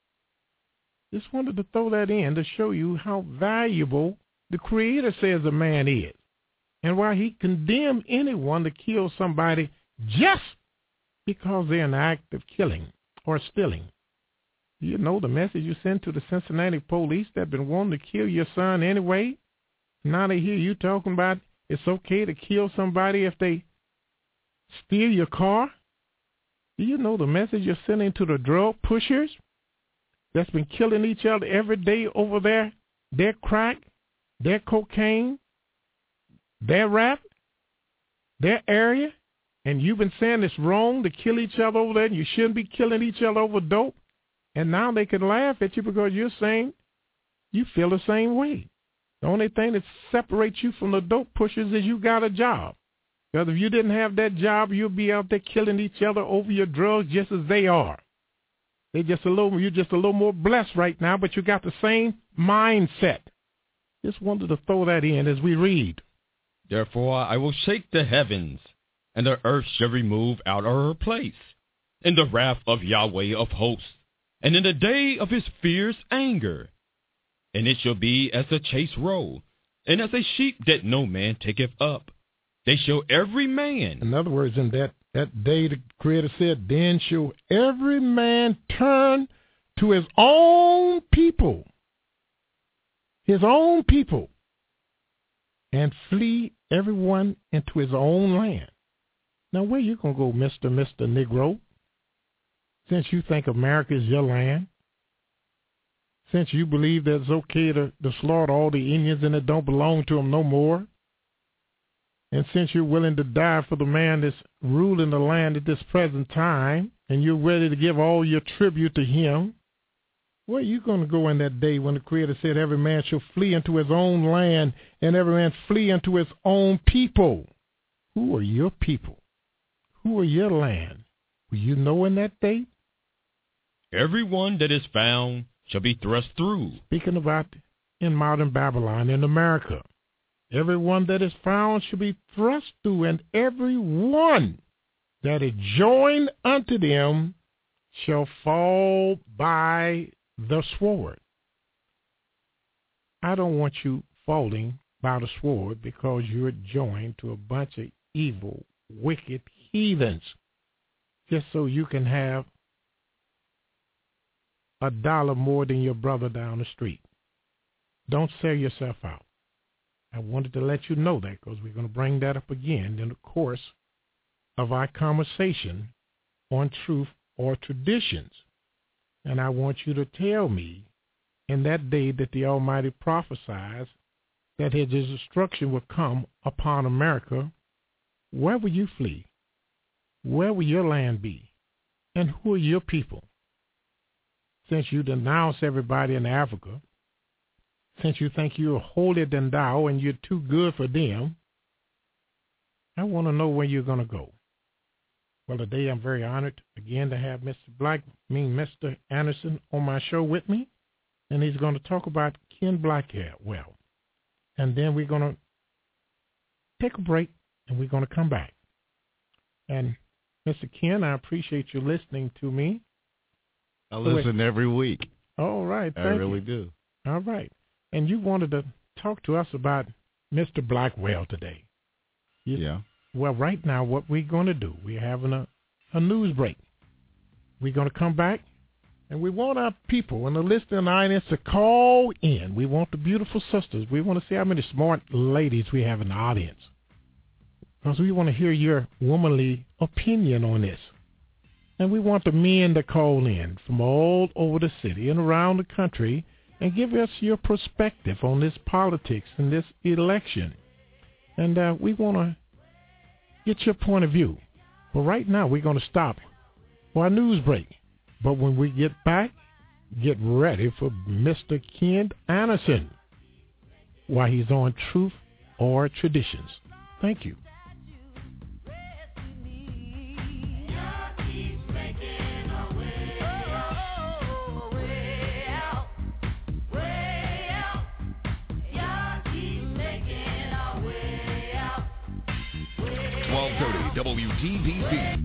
Just wanted to throw that in to show you how valuable the Creator says a man is, and why he condemned anyone to kill somebody just because they're in the act of killing or stealing. You know the message you send to the Cincinnati police that have been wanting to kill your son anyway? Now they hear you talking about it's okay to kill somebody if they steal your car? Do you know the message you're sending to the drug pushers that's been killing each other every day over there? Their crack, their cocaine, their rap, their area, and you've been saying it's wrong to kill each other over there and you shouldn't be killing each other over dope, and now they can laugh at you because you're saying you feel the same way. The only thing that separates you from the dope pushers is you got a job. Because if you didn't have that job, you'll be out there killing each other over your drugs just as they are. They just a little, you're just a little more blessed right now, but you got the same mindset. Just wanted to throw that in as we read. Therefore I will shake the heavens, and the earth shall remove out of her place, in the wrath of Yahweh of hosts, and in the day of his fierce anger. And it shall be as a chase roe, and as a sheep that no man taketh up. They shall every man. In other words, in that, that day the Creator said, then shall every man turn to his own people, his own people, and flee everyone into his own land. Now, where you going to go, Mister Mister Negro, since you think America is your land? Since you believe that it's okay to, to slaughter all the Indians and it don't belong to them no more? And since you're willing to die for the man that's ruling the land at this present time, and you're ready to give all your tribute to him, where are you going to go in that day when the Creator said every man shall flee into his own land and every man flee into his own people? Who are your people? Who are your land? Will you know in that day? Everyone that is found shall be thrust through. Speaking about in modern Babylon, in America, everyone that is found shall be thrust through, and every one that is joined unto them shall fall by the sword. I don't want you falling by the sword because you're joined to a bunch of evil, wicked heathens just so you can have a dollar more than your brother down the street. Don't sell yourself out. I wanted to let you know that because we're going to bring that up again in the course of our conversation on truth or traditions. And I want you to tell me in that day that the Almighty prophesies that his destruction will come upon America, where will you flee? Where will your land be? And who are your people? Since you denounce everybody in Africa, since you think you're holier than thou and you're too good for them, I want to know where you're going to go. Well, today I'm very honored again to have Mister Black, I mean Mister Anderson on my show with me, and he's going to talk about Ken Blackwell. And then we're going to take a break, and we're going to come back. And Mister Ken, I appreciate you listening to me. I listen every week. All right. I thank really you. do. All right. And you wanted to talk to us about Mister Blackwell today. You, yeah. Well, right now, what we're going to do, we're having a, a news break. We're going to come back, and we want our people and the listening audience to call in. We want the beautiful sisters. We want to see how many smart ladies we have in the audience, because we want to hear your womanly opinion on this. And we want the men to call in from all over the city and around the country and give us your perspective on this politics and this election. And uh, we want to get your point of view. But right now, we're going to stop for our news break. But when we get back, get ready for Mister Ken Anderson while he's on Truth or Traditions. Thank you. twelve thirty W T B C.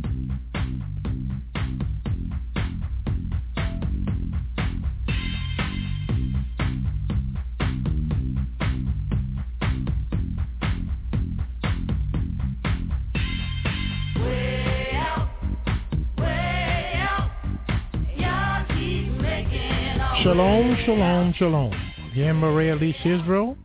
Shalom, shalom, shalom. Again, Maria Lee Israel,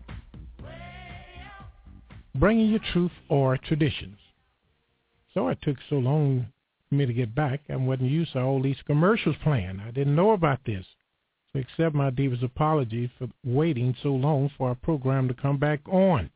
bringing you truth or traditions. So it took so long for me to get back. I wasn't used to all these commercials playing. I didn't know about this. So accept my deepest apologies for waiting so long for our program to come back on.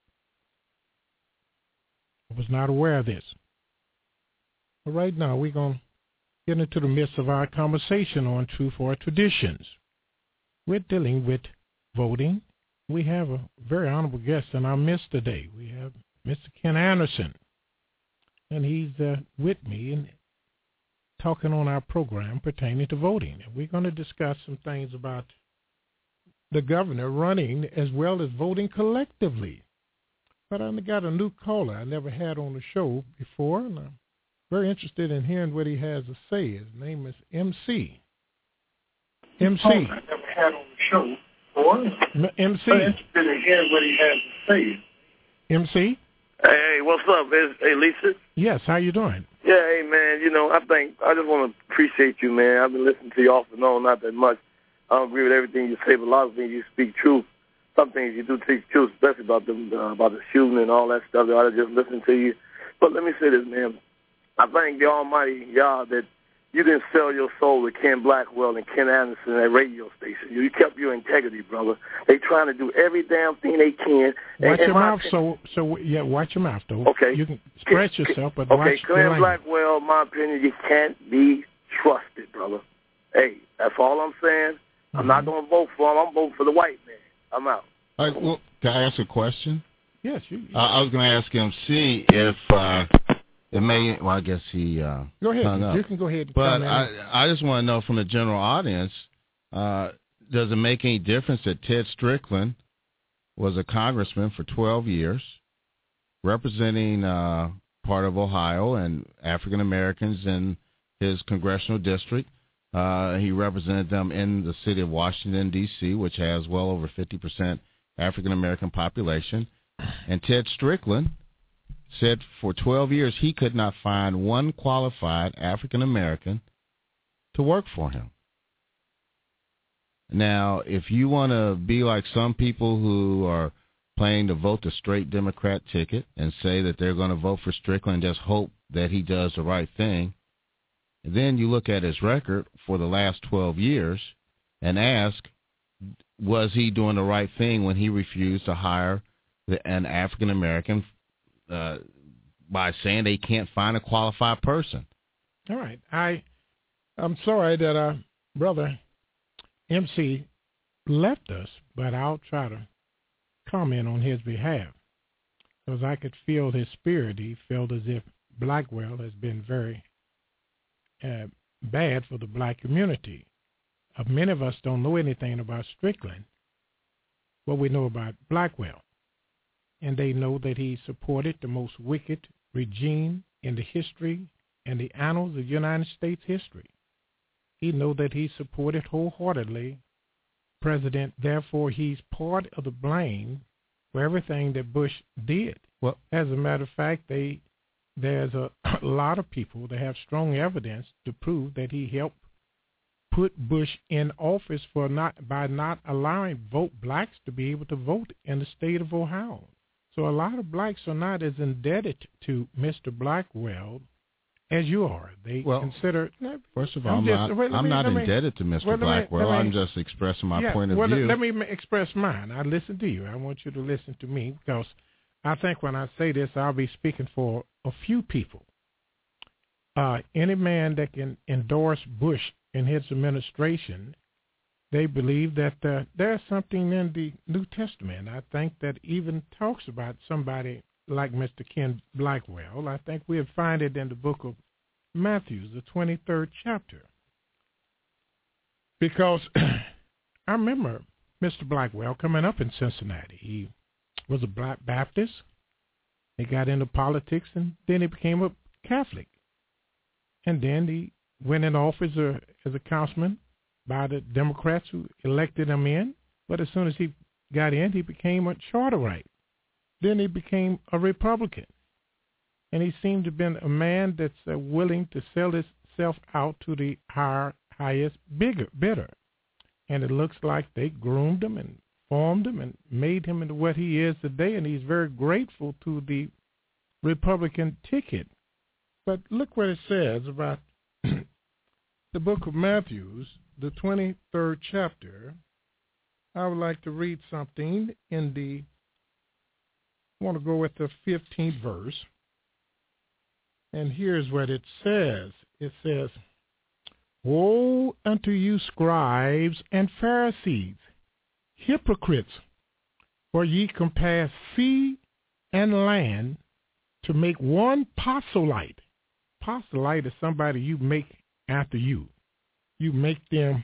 I was not aware of this. But right now, we're going to get into the midst of our conversation on truth or traditions. We're dealing with voting. We have a very honorable guest in our midst today. We have Mister Ken Anderson, and he's uh, with me and talking on our program pertaining to voting. And we're going to discuss some things about the governor running as well as voting collectively. But I got a new caller I never had on the show before, and I'm very interested in hearing what he has to say. His name is M C. M C. I never had on the show before. M- MC. I'm interested in hearing what he has to say. M C? Hey, what's up? Hey, Lisa? Yes, how you doing? Yeah, hey, man, you know, I think, I just want to appreciate you, man. I've been listening to you off and on, not that much. I don't agree with everything you say, but a lot of things you speak truth. Some things you do teach truth, especially about them, uh, about the shooting and all that stuff. I just listen to you. But let me say this, man. I thank the Almighty Yah that you didn't sell your soul to Ken Blackwell and Ken Anderson at that radio station. You kept your integrity, brother. They trying to do every damn thing they can. Watch and, your and mouth, opinion, so so yeah. Watch your mouth, though. Okay. You can express yourself, but okay, watch Ken your language. Blackwell, my opinion, you can't be trusted, brother. Hey, that's all I'm saying. Mm-hmm. I'm not going to vote for him. I'm voting for the white man. I'm out. All right, well, can I ask a question? Yes, you. Uh, I was going to ask M C if uh, it may. Well, I guess he uh, go ahead. hung up. You can go ahead. And but come I, in. I just want to know from the general audience: uh, does it make any difference that Ted Strickland was a congressman for twelve years, representing uh, part of Ohio and African Americans in his congressional district. Uh, he represented them in the city of Washington, D C, which has well over fifty percent African-American population. And Ted Strickland said for twelve years he could not find one qualified African-American to work for him. Now, if you want to be like some people who are planning to vote the straight Democrat ticket and say that they're going to vote for Strickland and just hope that he does the right thing, and then you look at his record for the last twelve years and ask, was he doing the right thing when he refused to hire the, an African-American uh, by saying they can't find a qualified person? All right. I, I'm sorry that our brother M C left us, but I'll try to comment on his behalf, because I could feel his spirit. He felt as if Blackwell has been very uh, bad for the black community. Uh, many of us don't know anything about Strickland, but we know about Blackwell, and they know that he supported the most wicked regime in the history and the annals of United States history. He know that he supported wholeheartedly President, therefore he's part of the blame for everything that Bush did. Well, as a matter of fact, they there's a, a lot of people that have strong evidence to prove that he helped put Bush in office for not by not allowing vote blacks to be able to vote in the state of Ohio. So a lot of blacks are not as indebted to Mister Blackwell as you are. They well, consider. First of all, I'm, I'm just, not, wait, I'm me, not me, indebted to Mister well, Blackwell. Me, I'm just expressing my yeah, point of well, view. Let me express mine. I listen to you. I want you to listen to me, because I think when I say this, I'll be speaking for a few people. Uh, any man that can endorse Bush in his administration, they believe that uh, there's something in the New Testament, I think, that even talks about somebody like Mister Ken Blackwell. I think we'll find it in the book of Matthew, the twenty-third chapter. Because I remember Mister Blackwell coming up in Cincinnati. He was a Black Baptist. He got into politics, and then he became a Catholic. And then he went in office uh, as a councilman by the Democrats who elected him in. But as soon as he got in, he became a Charterite. Then he became a Republican. And he seemed to have been a man that's uh, willing to sell himself out to the higher, highest bigger, bidder. And it looks like they groomed him and formed him and made him into what he is today. And he's very grateful to the Republican ticket. But look what it says about the book of Matthew, the twenty-third chapter. I would like to read something in the, I want to go with the fifteenth verse. And here's what it says. It says, "Woe unto you, scribes and Pharisees, hypocrites, for ye compare sea and land to make one proselyte." Proselyte is somebody you make after you. You make them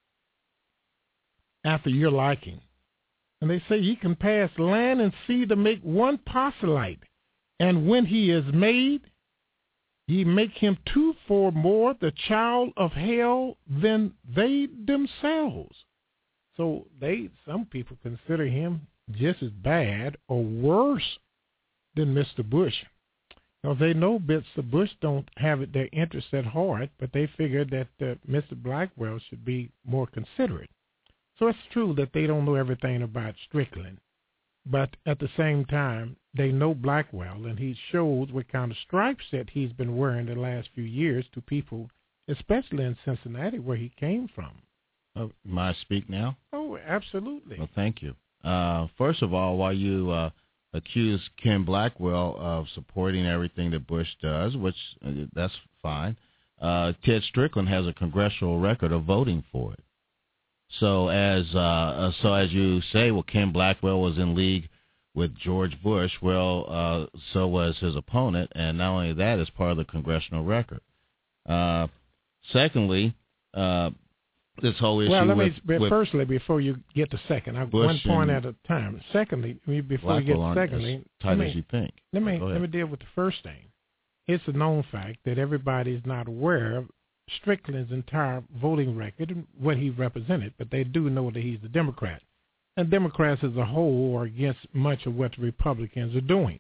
after your liking. And they say ye can pass land and sea to make one proselyte. And when he is made, ye make him twofold more the child of hell than they themselves. So they, some people consider him just as bad or worse than Mister Bush. Now, they know Mister Bush don't have it, their interests at heart, but they figure that uh, Mister Blackwell should be more considerate. So it's true that they don't know everything about Strickland, but at the same time, they know Blackwell, and he shows what kind of stripes that he's been wearing the last few years to people, especially in Cincinnati, where he came from. Oh, may I speak now? Oh, absolutely. Well, thank you. Uh, first of all, while you uh, accuse Ken Blackwell of supporting everything that Bush does, which uh, that's fine, uh, Ted Strickland has a congressional record of voting for it. So as uh, so as you say, well, Ken Blackwell was in league with George Bush. Well, uh, so was his opponent, and not only that, is part of the congressional record. Uh, secondly, uh, this whole issue. Well, let with, me with firstly, before you get to second, I one point at a time. Secondly, before Blackwell you get to secondly, as tight let me, as you think. Let me Go let me deal with the first thing. It's a known fact that everybody is not aware of Strickland's entire voting record and what he represented, but they do know that he's a Democrat. And Democrats as a whole are against much of what the Republicans are doing.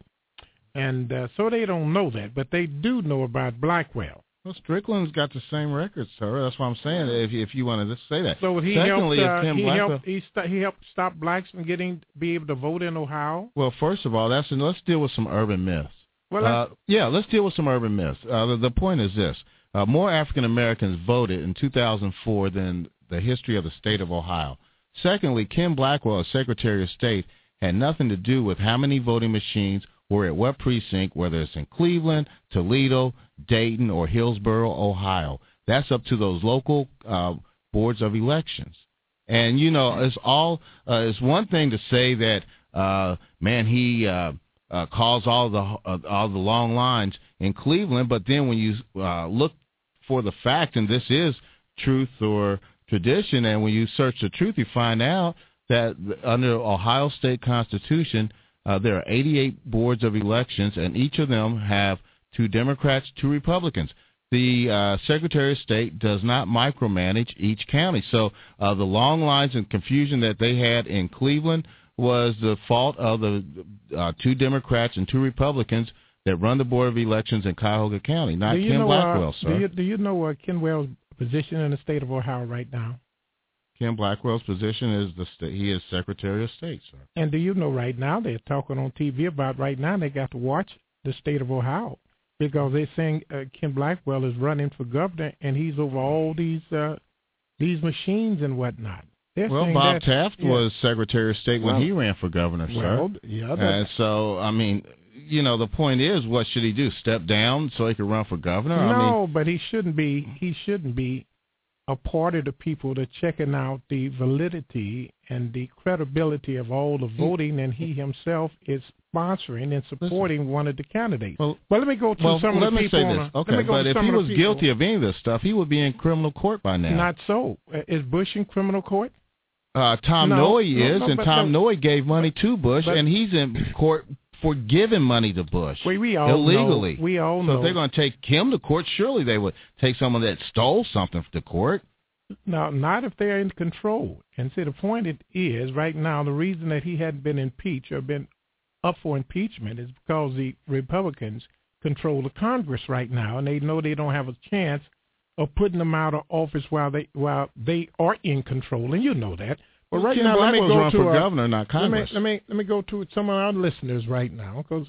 And uh, so they don't know that, but they do know about Blackwell. Well, Strickland's got the same record, sir. That's what I'm saying, if, if you wanted to say that. So he Secondly, helped, uh, Kim he, Blackwell, helped, he, st- he helped stop blacks from getting be able to vote in Ohio? Well, first of all, that's let's deal with some urban myths. Well, uh, yeah, let's deal with some urban myths. Uh, the, the point is this. Uh, more African Americans voted in two thousand four than the history of the state of Ohio. Secondly, Kim Blackwell, as Secretary of State, had nothing to do with how many voting machines were at what precinct, whether it's in Cleveland, Toledo, Dayton, or Hillsborough, Ohio. That's up to those local uh, boards of elections. And, you know, it's all uh, it's one thing to say that, uh, man, he uh, uh, caused all the uh, all the long lines in Cleveland, but then when you uh, look for the fact, and this is truth or tradition, and when you search the truth, you find out that under Ohio State Constitution, uh, there are eighty-eight boards of elections, and each of them have two Democrats, two Republicans. The uh, Secretary of State does not micromanage each county. So uh, the long lines and confusion that they had in Cleveland was the fault of the uh, two Democrats and two Republicans that run the Board of Elections in Cuyahoga County, not do you Kim know, Blackwell, uh, sir. Do you, do you know uh, Ken Wells' position in the state of Ohio right now? Kim Blackwell's position is the sta- he is Secretary of State, sir. And do you know right now they're talking on T V about right now they got to watch the state of Ohio because they're saying uh, Kim Blackwell is running for governor and he's over all these uh, these machines and whatnot. They're well, saying Bob that, Taft yeah. was Secretary of State well, when he ran for governor, well, sir. Yeah, and so, I mean, you know, the point is, what should he do? Step down so he could run for governor? No, I mean, but he shouldn't be. He shouldn't be a part of the people that checking out the validity and the credibility of all the voting, and he himself is sponsoring and supporting Listen, one of the candidates. Well, but let me go to well, some let of the me people. say this. On, okay, but if he was guilty of any of this stuff, he would be in criminal court by now. Not so. Is Bush in criminal court? Uh, Tom no, Noy no, is, no, and Tom no, Noy gave money but, to Bush, but, and he's in court for giving money to Bush we, we all illegally. Know, we all so know. if they're going to take him to court, surely they would take someone that stole something to court. Now, not if they're in control. And see, the point it is right now, the reason that he hadn't been impeached or been up for impeachment is because the Republicans control the Congress right now, and they know they don't have a chance of putting them out of office while they while they are in control, and you know that. But right Kim now, let me Blackwell's go run to for our, governor, not Congress. Let me, let me let me go to some of our listeners right now, because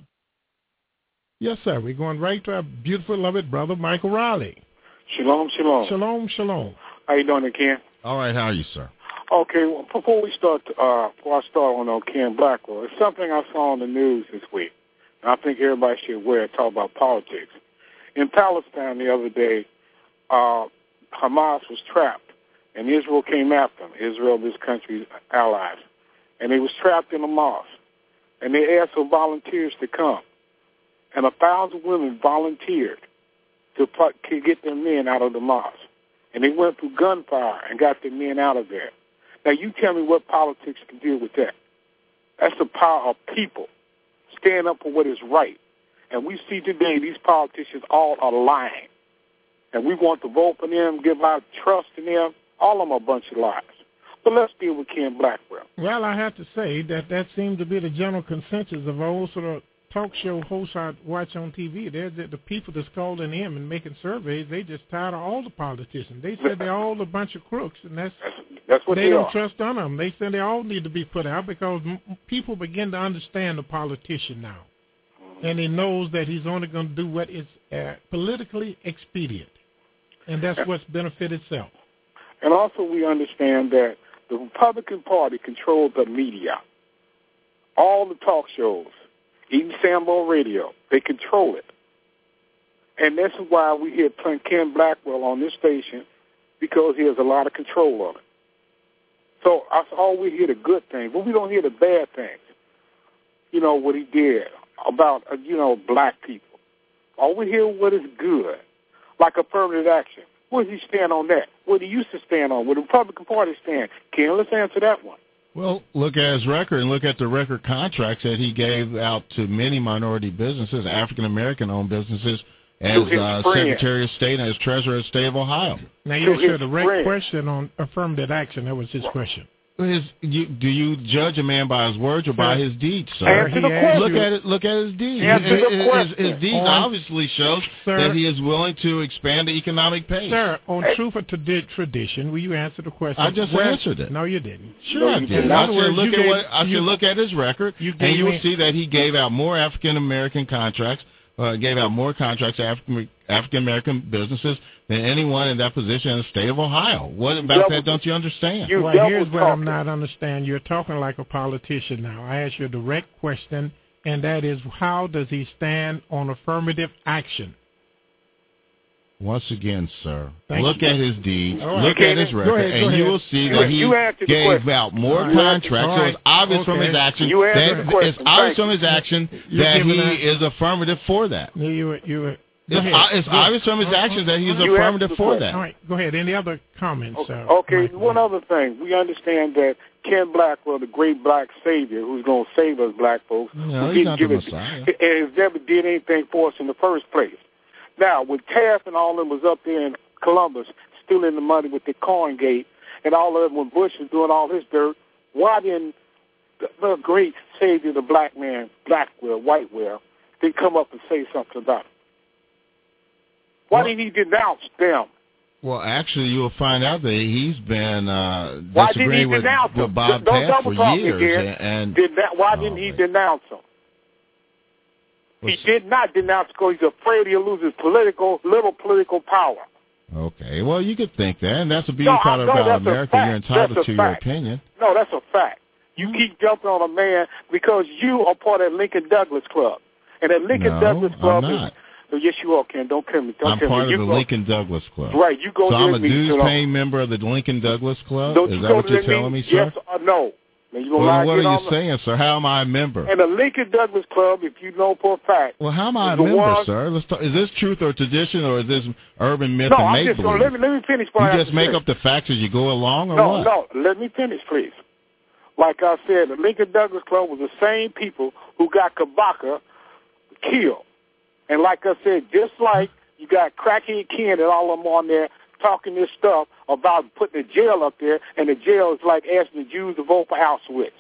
yes, sir, we're going right to our beautiful, beloved brother Michael Riley. Shalom, shalom. Shalom, shalom. How you doing, Ken? All right, how are you, sir? Okay, well, before we start, uh, before I start on uh, Ken Blackwell, it's something I saw on the news this week, and I think everybody should aware and talk about politics. In Palestine the other day, uh, Hamas was trapped, and Israel came after them. Israel, this country's allies, and they was trapped in a mosque, and they asked for volunteers to come, and a thousand women volunteered to, put, to get their men out of the mosque. And they went through gunfire and got the men out of there. Now, you tell me what politics can deal with that. That's the power of people. Stand up for what is right. And we see today these politicians all are lying. And we want to vote for them, give our trust in them. All of them are a bunch of lies. But let's deal with Ken Blackwell. Well, I have to say that that seems to be the general consensus of all sort of talk show hosts I watch on T V. They're the, the people that's calling in and making surveys. They just tired of all the politicians. They said they're all a bunch of crooks, and that's that's, that's what they, they don't are. trust none of them. They said they all need to be put out because m- people begin to understand the politician now, mm-hmm. and he knows that he's only going to do what is uh, politically expedient, and that's what's benefit itself. And also, we understand that the Republican Party controls the media, all the talk shows. Even Sambo Radio, they control it. And this is why we hear Ken Blackwell on this station, because he has a lot of control of it. So that's all we hear the good things, but we don't hear the bad things. You know, what he did about, uh, you know, black people. All we hear what is good, like affirmative action. Where does he stand on that? Where he used to stand on? Where the Republican Party stand? Ken, let's answer that one. Well, look at his record and look at the record contracts that he gave out to many minority businesses, African-American-owned businesses, as uh, Secretary of State and as Treasurer of the State of Ohio. Now, you asked a direct question on affirmative action. That was his question. His, you, do you judge a man by his words or sir, by his deeds, sir? Answer the question. Look at it. Look at his deeds. Answer his, the question. His, his deeds on, obviously shows sir, that he is willing to expand the economic pace. Sir, on hey. truth or tradition, will you answer the question? I just Where, answered it. No, you didn't. Sure, no, I you did. did. I should words, look at gave, what I you, should look at his record, you and you will me. see that he gave out more African American contracts. Uh, gave out more contracts to African African American businesses than anyone in that position in the state of Ohio. What about double, that don't you understand? You well, here's what I'm not understanding. You're talking like a politician now. I asked you a direct question, and that is, how does he stand on affirmative action? Once again, sir, Thank look you. at his deeds, right. look okay, at his record, ahead, and you will see that he gave out more right. contracts. Right. So it's obvious okay. from his action you that it's obvious from his action You're that he a, is affirmative for that. You, you, you, it's it's obvious from his actions that he's you affirmative for that. All right, go ahead. Any other comments? Okay, uh, okay Mike, one other thing. We understand that Ken Blackwell, the great black savior who's going to save us black folks, no, who he's didn't not give the it, Messiah. has never did anything for us in the first place. Now, when Taft and all of them was up there in Columbus, stealing the money with the coin gate, and all of them, when Bush was doing all his dirt, why didn't the, the great savior, the black man, Blackwell, Whitewell, didn't come up and say something about it? Why well, didn't he denounce them? Well, actually, you will find out that he's been uh, why didn't he with, denounce with them? Bob Don't Taft for talk years. Again. And, did that, why oh, didn't he wait. denounce them? He did not denounce because he's afraid he'll lose his political, little political power. Okay, well, you could think that, and that's a beauty no, part no, about America. You're entitled that's to your opinion. No, that's a fact. You keep jumping on a man because you are part of that Lincoln Douglas Club. And that Lincoln no, Douglas Club I'm not. is... Oh, yes, you are, Ken. Don't tell me. Don't I'm tell part me. of you the go, Lincoln Douglas Club. Right, you go So I'm a me, dues-paying member of the Lincoln Douglas Club? Don't is you that go what you're me? telling me, sir? Yes or no? Now, you well, what are you on saying, the... sir? How am I a member? And the Lincoln Douglas Club, if you know for a fact... Well, how am I a member, one... sir? Let's talk... Is this truth or tradition, or is this urban myth no, and I'm make-believe? just gonna, let me, let me finish what You I have just to make say. up the facts as you go along, or no, what? No, no, let me finish, please. Like I said, the Lincoln Douglas Club was the same people who got Kabaka killed. And like I said, just like you got Crackhead Ken and all of them on there talking this stuff about putting the jail up there, and the jail is like asking the Jews to vote for Auschwitz.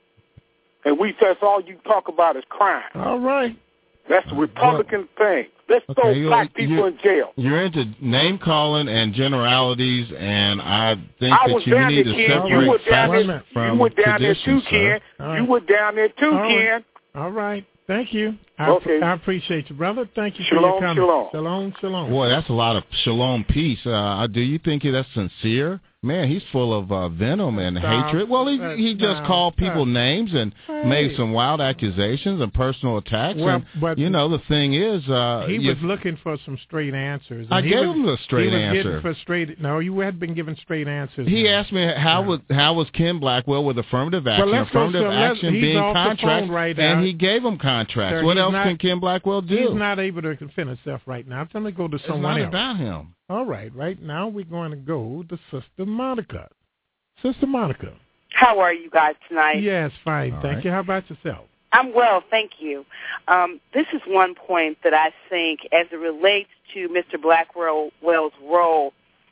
And we that's all you talk about is crime. All right. That's the Republican well, thing. Let's okay, throw black people in jail. You're into name-calling and generalities, and I think I that you need to Ken. separate you were down facts there, from You were down tradition, there too, sir. Ken. Right. You were down there too, all Ken. Right. All right. Thank you. I, okay. I appreciate you, brother. Thank you shalom, for your comment. Shalom, shalom. Shalom. Boy, that's a lot of shalom peace. Uh, do you think that's sincere? Man, he's full of uh, venom and Stop. hatred. Well, he he just Stop. called people Stop. names and hey. made some wild accusations and personal attacks. Well, and, but you know, the thing is... Uh, he you, was looking for some straight answers. I he gave was, him a straight he was answer. For straight, no, you had been given straight answers. He man. asked me how no. was how was Ken Blackwell with affirmative action, well, let's affirmative go, so action he's being off contracts, the phone right and now. he gave him contracts. Sir, what else not, can Ken Blackwell do? He's not able to defend himself right now. Tell me to go to someone else. It's not else. about him. All right, right now we're going to go to Sister Monica. Sister Monica. How are you guys tonight? Yes, fine. All Thank right. you. How about yourself? I'm well, thank you. Um, this is one point that I think, as it relates to Mister Blackwell's role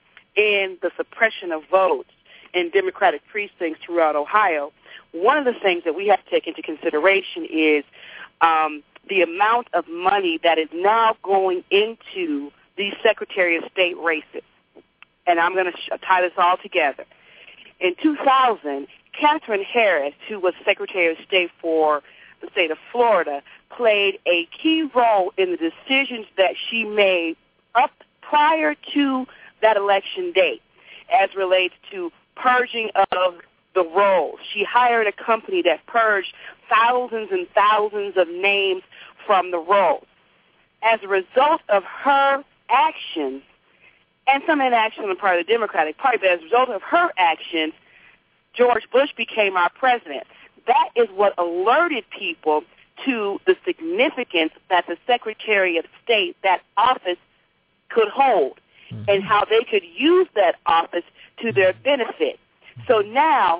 in the suppression of votes in Democratic precincts throughout Ohio, one of the things that we have to take into consideration is um, the amount of money that is now going into these Secretary of State races. And I'm going to sh- tie this all together. In two thousand, Katherine Harris, who was Secretary of State for the state of Florida, played a key role in the decisions that she made up prior to that election date as relates to purging of the rolls. She hired a company that purged thousands and thousands of names from the rolls. As a result of her actions, and some inaction on the part of the Democratic Party, but as a result of her actions, George Bush became our president. That is what alerted people to the significance that the Secretary of State, that office, could hold, mm-hmm. and how they could use that office to their benefit. So now,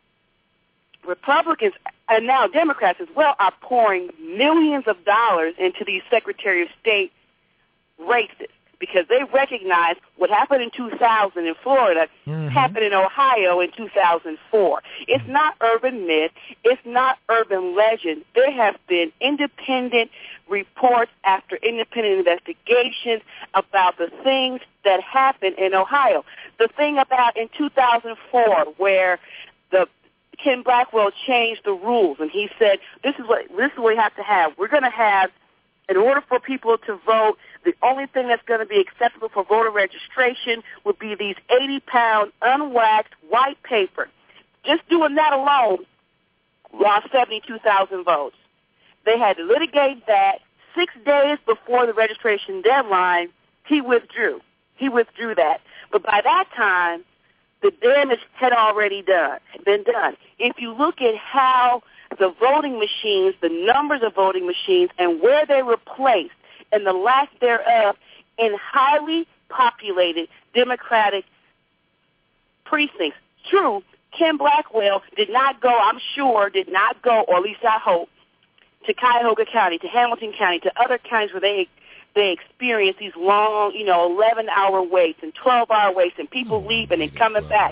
Republicans, and now Democrats as well, are pouring millions of dollars into these Secretary of State racist because they recognize what happened in two thousand in Florida mm-hmm. happened in Ohio in two thousand four. It's not urban myth. It's not urban legend. There have been independent reports after independent investigations about the things that happened in Ohio. The thing about in two thousand four where the Ken Blackwell changed the rules, and he said, this is what this is what we have to have. We're going to have, in order for people to vote, the only thing that's going to be acceptable for voter registration would be these eighty-pound unwaxed white paper. Just doing that alone lost seventy-two thousand votes. They had to litigate that. Six days before the registration deadline, he withdrew. He withdrew that. But by that time, the damage had already done, been done. If you look at how the voting machines, the numbers of voting machines, and where they were placed, and the lack thereof in highly populated Democratic precincts. True, Ken Blackwell did not go, I'm sure, did not go, or at least I hope, to Cuyahoga County, to Hamilton County, to other counties where they they experience these long, you know, eleven-hour waits and twelve-hour waits and people oh, leaving and coming back.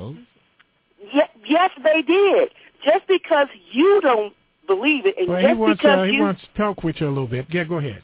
Ye- yes, they did. Just because you don't believe it, and well, just he wants, because uh, you... he wants to talk with you a little bit. Yeah, go ahead.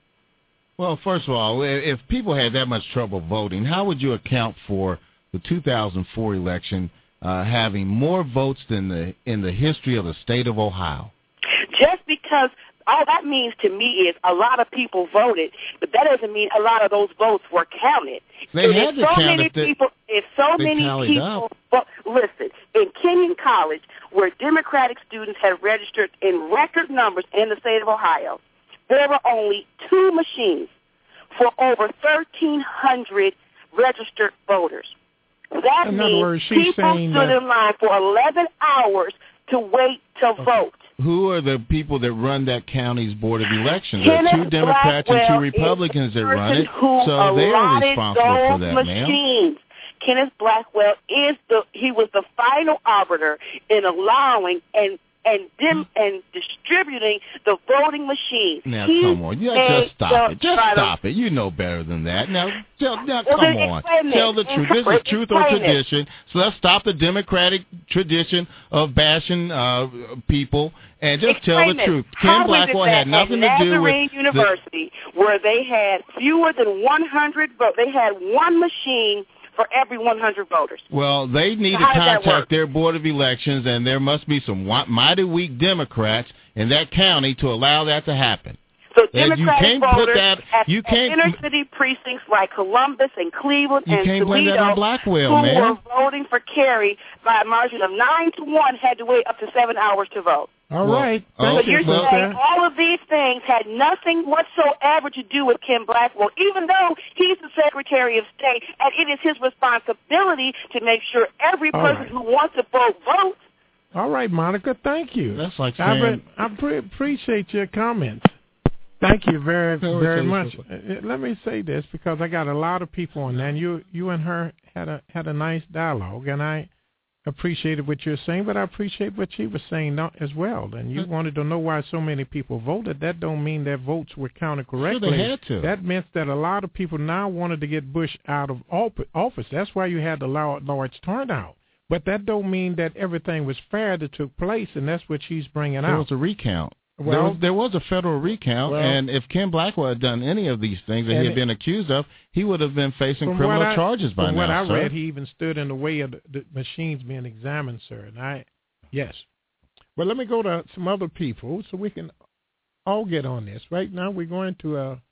Well, first of all, if people had that much trouble voting, how would you account for the two thousand four election uh, having more votes than the in the history of the state of Ohio? Just because all that means to me is a lot of people voted, but that doesn't mean a lot of those votes were counted. They if had to so count many if they, people, if so they many people, well, listen, in Kenyon College, where Democratic students had registered in record numbers in the state of Ohio, there were only two machines for over thirteen hundred registered voters. That in means words, people saying stood that... in line for eleven hours to wait to okay. vote. Who are the people that run that county's board of elections? Kenneth There are two Democrats Blackwell and two Republicans that run it, so they are responsible those for that, machines. ma'am. Kenneth Blackwell is the he was the final arbiter in allowing and and dim, and distributing the voting machines. Now he come on, yeah, just stop it. Just stop it. You know better than that. Now, tell, now well, come on, tell the truth. This is truth or tradition. So let's stop the Democratic tradition of bashing uh, people and just explain tell the it. truth. How Ken Blackwell had nothing to do with Nazarene University, the, where they had fewer than one hundred votes. They had one machine for every one hundred voters. Well, they need so to contact their Board of Elections, and there must be some mighty weak Democrats in that county to allow that to happen. So and Democratic you can't voters put that, at, you can't, at inner city precincts like Columbus and Cleveland you and can't blame Toledo, that on Blackwell, who man. were voting for Kerry by a margin of nine to one, had to wait up to seven hours to vote. All well, right. Oh, so you're well, saying all of these things had nothing whatsoever to do with Ken Blackwell, even though he's the Secretary of State, and it is his responsibility to make sure every all person right. who wants to vote votes. All right, Monica, thank you. That's like I, saying... I pre- appreciate your comments. Thank you very, very much. Let me say this because I got a lot of people on there, and you, you and her had a had a nice dialogue, and I appreciated what you're saying, but I appreciate what she was saying as well. And you wanted to know why so many people voted. That don't mean their votes were counted correctly. Sure, they had to. That meant that a lot of people now wanted to get Bush out of office. That's why you had the large turnout. But that don't mean that everything was fair that took place, and that's what she's bringing there out. There was a recount. Well, there, was, there was a federal recount, well, and if Ken Blackwell had done any of these things that he had been accused of, he would have been facing criminal I, charges by from now, From what I sir. read, he even stood in the way of the, the machines being examined, sir. And I, yes. But let me go to some other people so we can all get on this. Right now we're going to a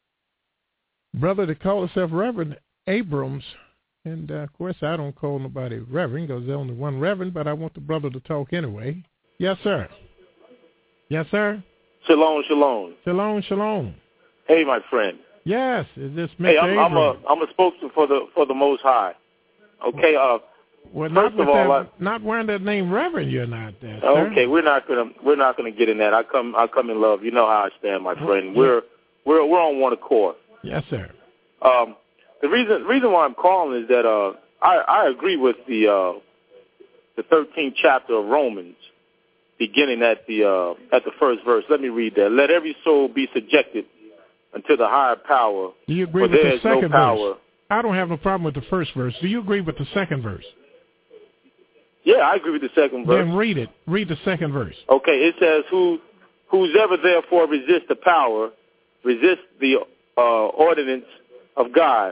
brother that calls himself Reverend Abrams. And, uh, of course, I don't call nobody Reverend because there's only one Reverend, but I want the brother to talk anyway. Yes, sir. Yes, sir. Shalom, shalom. Shalom, shalom. Hey, my friend. Yes, is this Mister Hey, I'm, I'm a I'm a spokesman for the for the Most High. Okay. Uh, well, first not of all, that, I, not wearing that name Reverend, you're not there. Sir. Okay, we're not gonna we're not gonna get in that. I come I come in love. You know how I stand, my friend. Yeah. We're we're we're on one accord. Yes, sir. Um, the reason reason why I'm calling is that uh I I agree with the uh the thirteenth chapter of Romans, beginning at the uh, at the first verse. Let me read that. Let every soul be subjected unto the higher power. Do you agree for with there the is no second power. verse? I don't have no problem with the first verse. Do you agree with the second verse? Yeah, I agree with the second verse. Then read it. Read the second verse. Okay, it says, "Who, whosoever therefore resists the power, resist the uh, ordinance of God,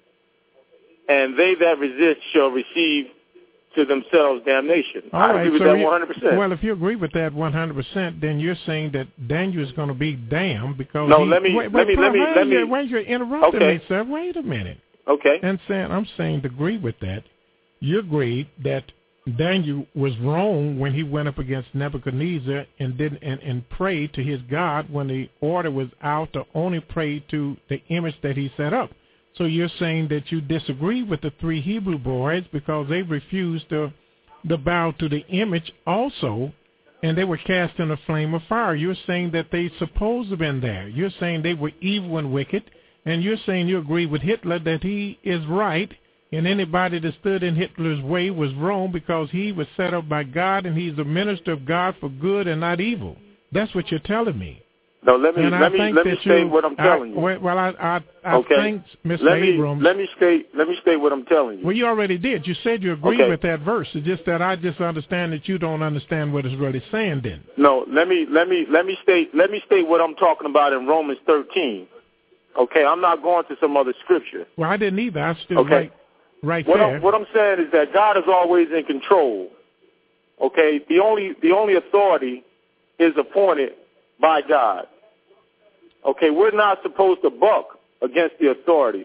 and they that resist shall receive to themselves damnation." All I right, agree with so that you, one hundred percent. Well, if you agree with that one hundred percent, then you're saying that Daniel is going to be damned because no. he, Let me wait, let wait, me let me wait, let me. You're, wait, you're interrupting okay. me, sir. Wait a minute. Okay. And saying I'm saying to agree with that. You agreed that Daniel was wrong when he went up against Nebuchadnezzar and didn't and, and prayed to his God when the order was out to only pray to the image that he set up. So you're saying that you disagree with the three Hebrew boys because they refused to, to bow to the image also, and they were cast in a flame of fire. You're saying that they supposed to have been there. You're saying they were evil and wicked, and you're saying you agree with Hitler that he is right, and anybody that stood in Hitler's way was wrong because he was set up by God, and he's a minister of God for good and not evil. That's what you're telling me. No, let me and let me let me state you, what I'm telling I, you. Well, I I, I okay. think Mister Let me Abrams. let me state let me state what I'm telling you. Well, you already did. You said you agree okay. with that verse. It's just that I just understand that you don't understand what it's really saying. Then. No, let me let me let me state let me state what I'm talking about in Romans thirteen. Okay, I'm not going to some other scripture. Well, I didn't either. I still okay. right, right what there. I'm, what I'm saying is that God is always in control. Okay, the only the only authority is appointed by God. Okay, we're not supposed to buck against the authority.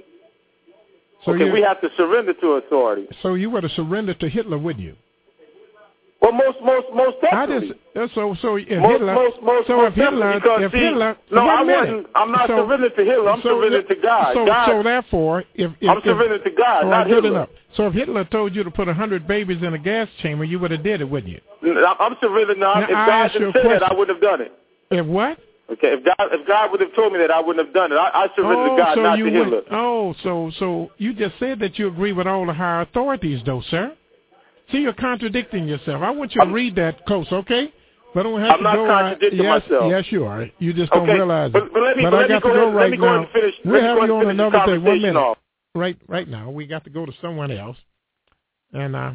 So okay, we have to surrender to authority. So you would have surrendered to Hitler, wouldn't you? Well, most, most, most definitely. I just, so, so if most, Hitler, most, most, so most if Hitler, because, if see, Hitler, no, I minute. wasn't. I'm not so, surrendered to Hitler. I'm so, surrendered to God. So, God. so therefore, if, if I'm if, surrendered to God, all not right, good Hitler. enough. So if Hitler told you to put a hundred babies in a gas chamber, you would have did it, wouldn't you? I'm surrendered now. now if God didn't say that, I wouldn't have done it. If what? Okay, if God if God would have told me that, I wouldn't have done it. I, I surrendered oh, to God, so not you to would, Hitler. Oh, so so you just said that you agree with all the higher authorities, though, sir. See, you're contradicting yourself. I want you to I'm, read that close, okay? But I don't have I'm to not go contradicting uh, yes, myself. Yes, you are. You just don't okay, realize it. But, but, let me, but but I let got me go to go ahead, right let me go now. ahead and finish. We'll have go you on another day. One minute. Off. Right, right now. We got to go to someone else. And uh,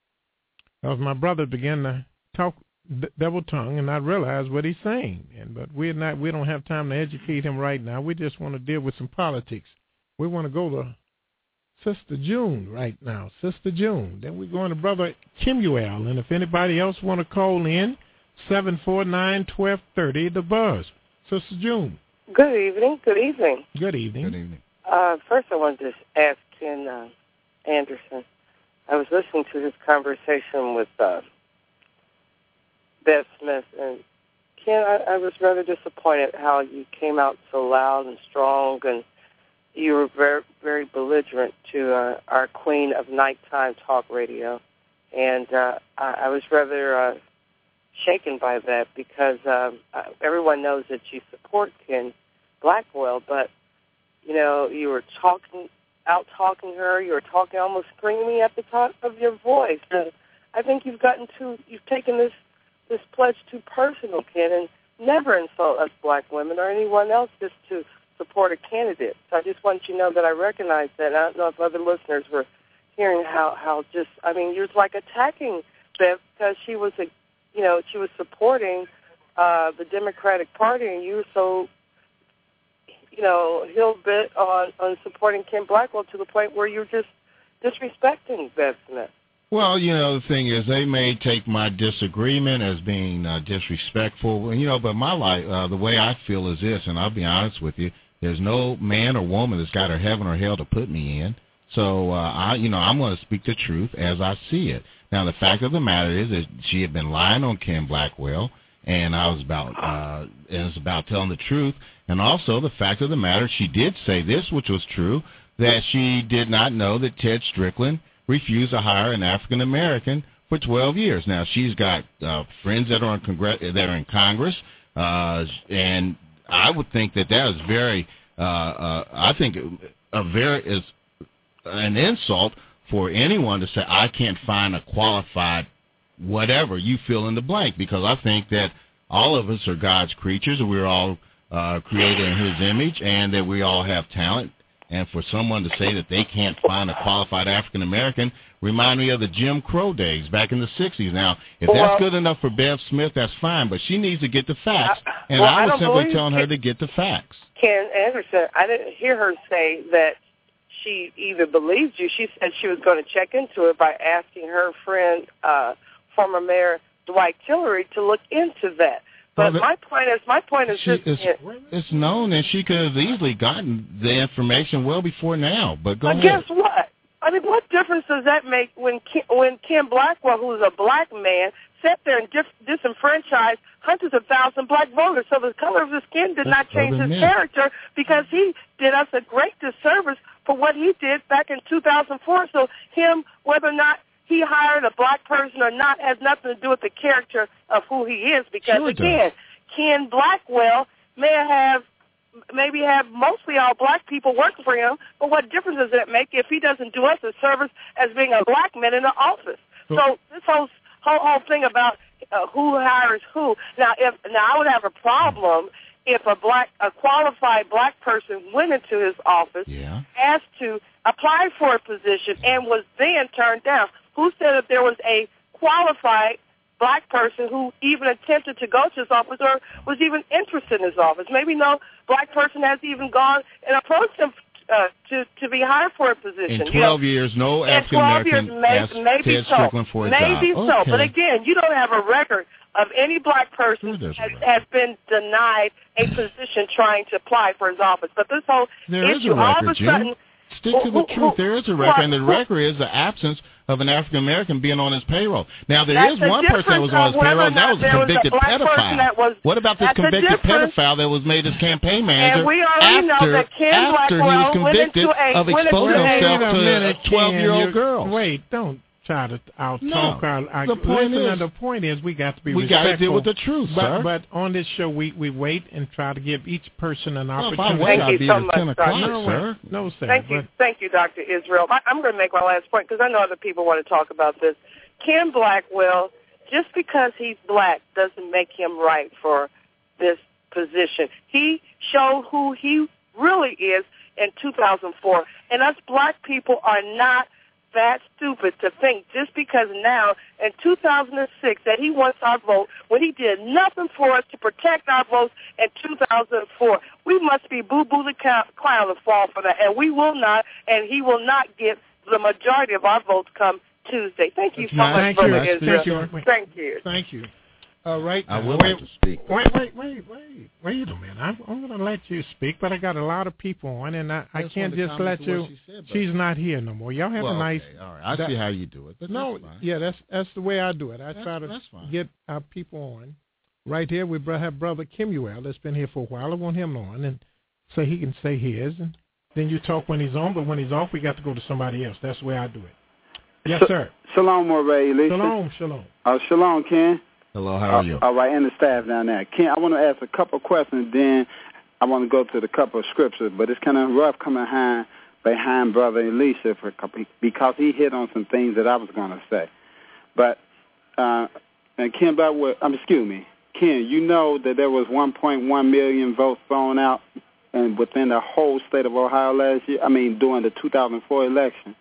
as my brother began to talk d- double tongue, and I realized what he's saying. And but we're not. We don't have time to educate him right now. We just want to deal with some politics. We want to go to Sister June right now. Sister June. Then we're going to Brother Kimuel. And if anybody else want to call in, seven four nine, one two three zero, the buzz. Sister June. Good evening. Good evening. Good evening. Good evening. Uh, first, I wanted to ask Ken uh, Anderson. I was listening to his conversation with uh, Beth Smith, and Ken, I, I was rather disappointed how you came out so loud and strong, and you were very, very belligerent to uh, our queen of nighttime talk radio, and uh, I, I was rather uh, shaken by that because um, uh, everyone knows that you support Ken Blackwell, but you know you were talking, out talking her. You were talking, almost screaming at the top of your voice. And I think you've gotten too, you've taken this this pledge too personal, Ken, and never insult us black women or anyone else just to support a candidate. So I just want you to know that I recognize that. I don't know if other listeners were hearing how how just, I mean, you're like attacking Beth because she was a, you know, she was supporting uh, the Democratic Party, and you were so, you know, hell-bent on, on supporting Ken Blackwell to the point where you're just disrespecting Beth Smith. Well, you know, the thing is, they may take my disagreement as being uh, disrespectful, you know, but my life, uh, the way I feel is this, and I'll be honest with you, there's no man or woman that's got her heaven or hell to put me in. So, uh, I, you know, I'm going to speak the truth as I see it. Now, the fact of the matter is that she had been lying on Ken Blackwell, and I was about, uh, and it's about telling the truth. And also, the fact of the matter, she did say this, which was true, that she did not know that Ted Strickland refused to hire an African American for twelve years. Now, she's got uh, friends that are in Congress, that are in Congress, uh, and I would think that that is very, uh, uh, I think, a very is an insult for anyone to say I can't find a qualified whatever you fill in the blank, because I think that all of us are God's creatures, and we're all uh, created in his image and that we all have talent. And for someone to say that they can't find a qualified African American remind me of the Jim Crow days back in the sixties. Now, if well, that's good enough for Bev Smith, that's fine, but she needs to get the facts. And well, I was I simply telling Ken, her to get the facts. Ken Anderson, I didn't hear her say that she either believed you. She said she was going to check into it by asking her friend, uh, former Mayor Dwight Tillery, to look into that. But well, my point is, my point is, she, this, it's, it, it's known, and she could have easily gotten the information well before now. But go but ahead. guess what? I mean, what difference does that make when Ken, when Ken Blackwell, who's a black man, sat there and dis- disenfranchised hundreds of thousands black voters? So the color of his skin did That's not change his myth. character, because he did us a great disservice for what he did back in two thousand four. So him, whether or not he hired a black person or not, has nothing to do with the character of who he is. Because sure again, Ken Blackwell may have maybe have mostly all black people working for him, but what difference does it make if he doesn't do us a service as being a black man in the office? So, so this whole whole whole thing about uh, who hires who. Now, if now I would have a problem if a black a qualified black person went into his office, yeah. asked to apply for a position, and was then turned down. Who said that there was a qualified black person who even attempted to go to his office or was even interested in his office? Maybe no black person has even gone and approached him uh, to to be hired for a position. In twelve you know, years, no African American asked maybe Ted so. Strickland for a maybe job. so, Okay. but again, you don't have a record of any black person sure has, has been denied a position trying to apply for his office. But this whole there issue, is a record, all of a Jim. sudden, Stick to the who, truth. Who, there is a record, who, and the record is the absence of an African American being on his payroll. Now, there that's is one person that was on his payroll, and that was a convicted was a pedophile. Was, what about this convicted pedophile that was made his campaign manager and we already after, know that Ken after he was convicted a, of exposing himself a to minute, twelve-year-old girls? Wait, don't try to out no, talk our, our the point listen, is, the point is we got to be we respectful. got to deal with the truth, but, sir. But on this show, we, we wait and try to give each person an well, opportunity. If I wait, I'll be so at much, ten o'clock, no, sir. No, sir. Thank you, thank you, Doctor Israel. I, I'm going to make my last point because I know other people want to talk about this. Ken Blackwell, just because he's black doesn't make him right for this position. He showed who he really is in two thousand four, and us black people are not that stupid to think just because now in two thousand six that he wants our vote when he did nothing for us to protect our votes in two thousand four. We must be boo-boo the clown to fall for that, and we will not, and he will not get the majority of our votes come Tuesday. Thank you so much, Thank Brother you. Israel. Thank you. Thank you. Thank you. All right. I will wait, like to speak. Wait, wait, wait, wait, wait a minute. I'm, I'm going to let you speak, but I got a lot of people on, and I, I, I can't just let you. She said, she's not here no more. Y'all have well, a nice. Okay, all right. I that, see how you do it, but no, that's fine. yeah, that's that's the way I do it. I that's, try to that's fine. get our people on. Right here, we have Brother Kimuel that's been here for a while. I want him on, and so he can say his, and then you talk when he's on. But when he's off, we got to go to somebody else. That's the way I do it. Yes, Sh- sir. Shalom, Moray, Lisa. Shalom, shalom. Uh, shalom, Ken. Hello, how are uh, you? All right, and the staff down there. Ken, I want to ask a couple of questions, then I want to go to the couple of scriptures, but it's kind of rough coming behind, behind Brother Elisha for, because he hit on some things that I was going to say. But, uh, and Ken, Blackwell, um, excuse me, Ken, you know that there was one point one million votes thrown out and within the whole state of Ohio last year, I mean, during the two thousand four election.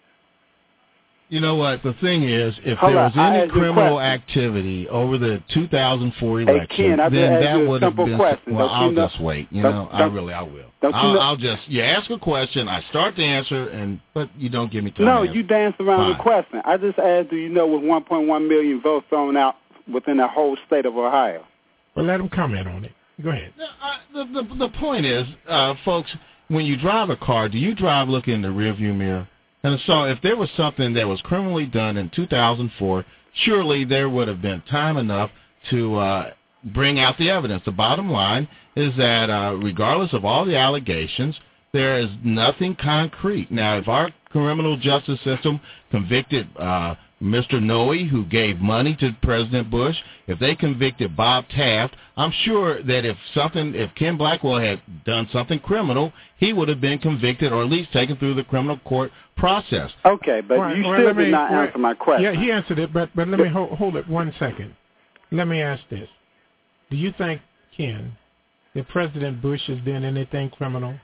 You know what? The thing is, if Hold there on, was any I criminal activity over the two thousand four Hey, election, Ken, I then just that asked you a would have simple been. question. Well, Don't I'll you know- just wait. You don't- know, I don't- really, I will. don't you I'll, know- I'll just. You ask a question, I start the answer, and but you don't give me time. No, to you dance around Fine. the question. I just asked, do you know with one point one million votes thrown out within the whole state of Ohio? Well, let him comment on it. Go ahead. No, I, the, the the point is, uh, folks, when you drive a car, do you drive looking in the rearview mirror? And so, if there was something that was criminally done in two thousand four, surely there would have been time enough to uh, bring out the evidence. The bottom line is that, uh, regardless of all the allegations, there is nothing concrete. Now, if our criminal justice system convicted uh, Mister Noe, who gave money to President Bush, if they convicted Bob Taft, I'm sure that if something, if Ken Blackwell had done something criminal, he would have been convicted or at least taken through the criminal court process. Okay, but Right, you well, still let did me- not well, answer my question. Yeah, he answered it, but but let me hold, hold it one second. Let me ask this: do you think Ken that President Bush has done anything criminal?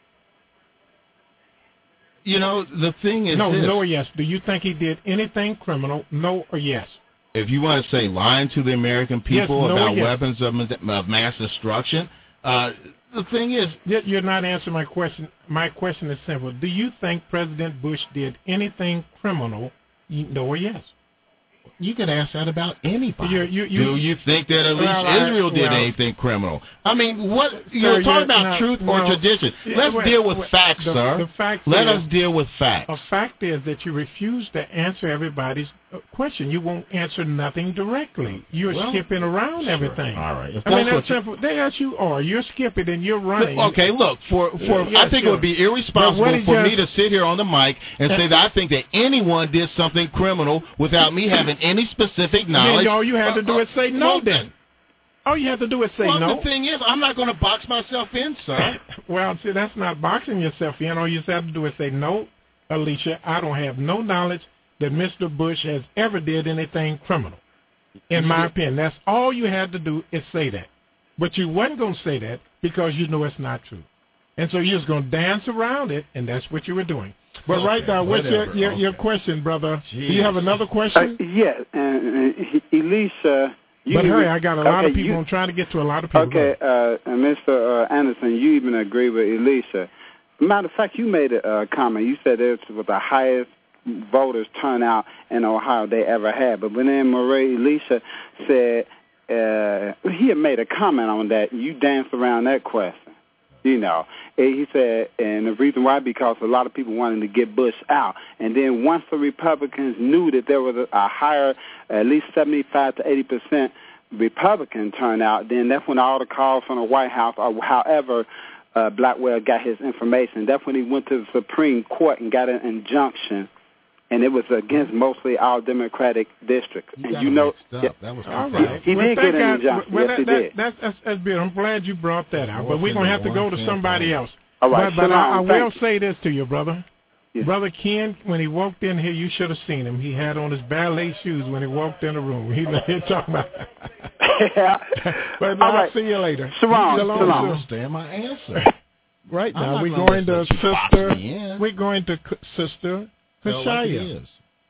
You know, the thing is No, this. no or yes. Do you think he did anything criminal, no or yes? If you want to say lying to the American people yes, no about yes. weapons of, of mass destruction, uh, the thing is... You're not answering my question. My question is simple. Do you think President Bush did anything criminal, no or yes? You can ask that about anybody. You're, you, you, Do you think that at least well, Israel did well, anything criminal? I mean, what you sir, know, talk about no, truth no, or tradition. Let's well, deal with well, facts, the, sir. The fact Let is, us deal with facts. A fact is that you refuse to answer everybody's question. You won't answer nothing directly. You're well, skipping around sure. everything. All right. If I mean, that's that's simple. Yes, you are. You're skipping and you're running. Look, okay, look, for, for yes, I think sure. it would be irresponsible for me to sit here on the mic and say that I think that anyone did something criminal without me having any specific knowledge. Then all you had to do is say no, well, then. All you have to do is say well, no. the thing is, I'm not going to box myself in, sir. Well, see, that's not boxing yourself in. All you have to do is say no, Alicia, I don't have no knowledge that Mister Bush has ever did anything criminal. In my opinion, that's all you had to do is say that. But you wasn't going to say that because you know it's not true. And so you're just going to dance around it, and that's what you were doing. But okay, right now, what's your, your, okay. your question, brother? Jeez. Do you have another question? Uh, yeah, uh, Elisa. You but even, hurry, I got a lot okay, of people. you, I'm trying to get to a lot of people. Okay, uh, Mister Uh, Anderson, you even agree with Elisa. Matter of fact, you made a uh, comment. You said it was the highest voters turnout in Ohio they ever had. But when then Marie Elisa said uh, he had made a comment on that, you danced around that question. You know, he said, and the reason why, because a lot of people wanted to get Bush out. And then once the Republicans knew that there was a, a higher, at least seventy-five to eighty percent Republican turnout, then that's when all the calls from the White House, or however uh, Blackwell got his information, that's when he went to the Supreme Court and got an injunction. And it was against mostly all Democratic districts. You and you know, yeah, that was all right. he, he well, did get an got, injunction. well, yes, that, he that, did. That's, that's, that's good. I'm glad you brought that out. But we're going to have to go to somebody else. All right. But, but I, I will you. say this to you, brother. Yes. Brother Ken, when he walked in here, you should have seen him. He had on his ballet shoes when he walked in the room. He was talking about yeah. But All I'll right. see you later. Shalom. Shalom. Shalom. I understand my answer. Right now, I'm we're not going gonna to let you box Sister. me in. We're going to C- Sister Tell like it Kashaya. is.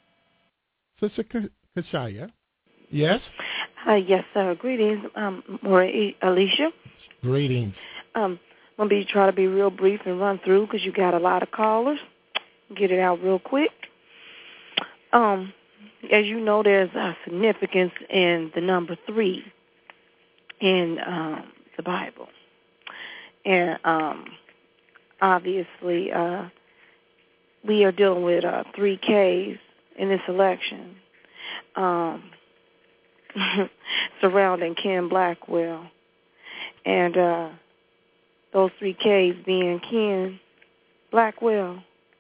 Sister K- Kashaya. Yes? Uh, yes, sir. Greetings, um, Marie Alicia. Greetings. Um, I'm going to be try to be real brief and run through because you got a lot of callers. Get it out real quick. Um, as you know, there's a significance in the number three in um, the Bible. And um, obviously, uh, we are dealing with uh, three Ks in this election um, surrounding Ken Blackwell. And uh, those three Ks being Ken Blackwell,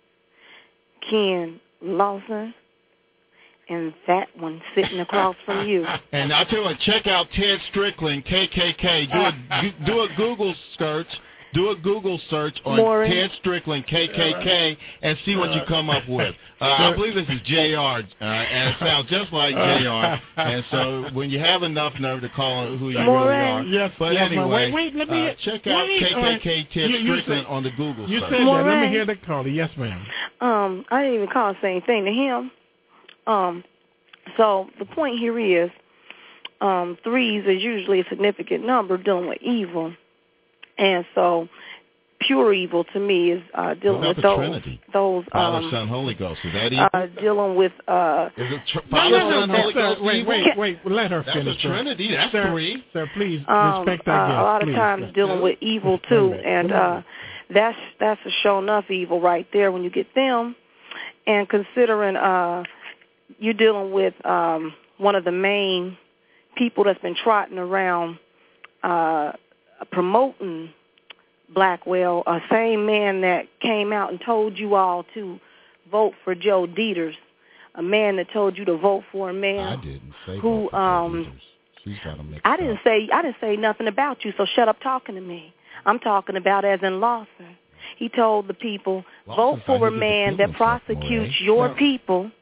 Ken Lawson, and that one sitting across from you. And I tell you what, check out Ted Strickland, K K K. Do a do a Google search. Do a Google search on Maureen. Ted Strickland, K K K, and see what you come up with. Uh, I believe this is J R, uh, and it sounds just like J R. And so when you have enough nerve to call who you Maureen. really are. Yes, but yes, anyway, wait, wait, let me, uh, check out wait, K K K uh, Ted you, you Strickland say, on the Google You search. said that. Let me Maureen. hear the caller. Yes, ma'am. Um, I didn't even call the same thing to him. Um, so the point here is um, threes is usually a significant number dealing with evil. And so pure evil to me is uh, dealing What about with the those. Trinity? those Father, um, Son, Holy Ghost. Is that evil? uh, dealing with... Uh, is it tr- No, Father, no, Son, no, Holy sir, Ghost wait, evil? wait, wait, let her That's finish. a Trinity. That's sir, three. Sir, please um, respect uh, that guest. a lot of please. times dealing with evil, too. And uh, that's, that's a show enough evil right there when you get them. And considering uh, you're dealing with um, one of the main people that's been trotting around uh, promoting Blackwell, a same man that came out and told you all to vote for Joe Dieters, a man that told you to vote for a man I didn't say who um She's got them I didn't up. say I didn't say nothing about you, so shut up talking to me. I'm talking about as in Lawson. He told the people, Lawson's vote for not a here to man defend that himself, prosecutes Maureen. your No. people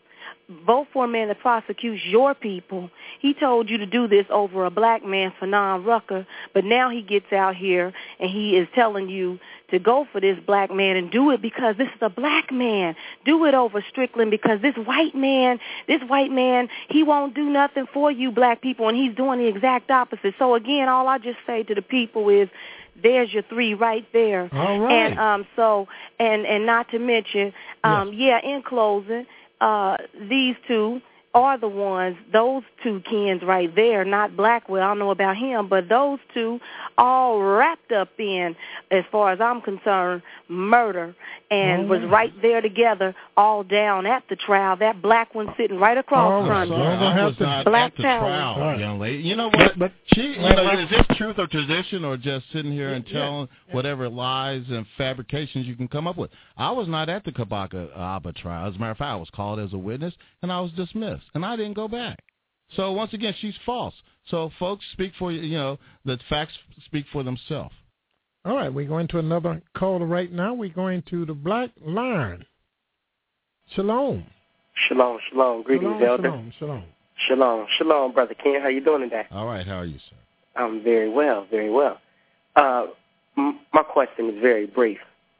vote for a man that prosecutes your people. He told you to do this over a black man, Fanon Rucker, but now he gets out here and he is telling you to go for this black man and do it because this is a black man. Do it over Strickland because this white man, this white man, he won't do nothing for you black people, and he's doing the exact opposite. So, again, all I just say to the people is, there's your three right there. All right. And um, so, and, and not to mention, um, yes. yeah, in closing, uh, these two are the ones, those two Kens right there, not Blackwell, I don't know about him, but those two all wrapped up in, as far as I'm concerned, murder, and oh, was right there together all down at the trial. That black one sitting right across oh, from you. I was not black at the power. trial, right. young lady. You know what? But, but she, you know, is this truth or tradition or just sitting here and telling yeah. whatever lies and fabrications you can come up with? I was not at the Kabaka Aba trial. As a matter of fact, I was called as a witness, and I was dismissed, and I didn't go back. So once again, she's false. So folks, speak for you know the facts speak for themselves. All right, we're going to another caller right now. We're going to the Black Line. Shalom. Shalom, shalom. Greetings, shalom, Elder. Shalom, shalom. Shalom, shalom, Brother Ken. How you doing today? All right, how are you, sir? I'm very well, very well. Uh, m- my question is very brief.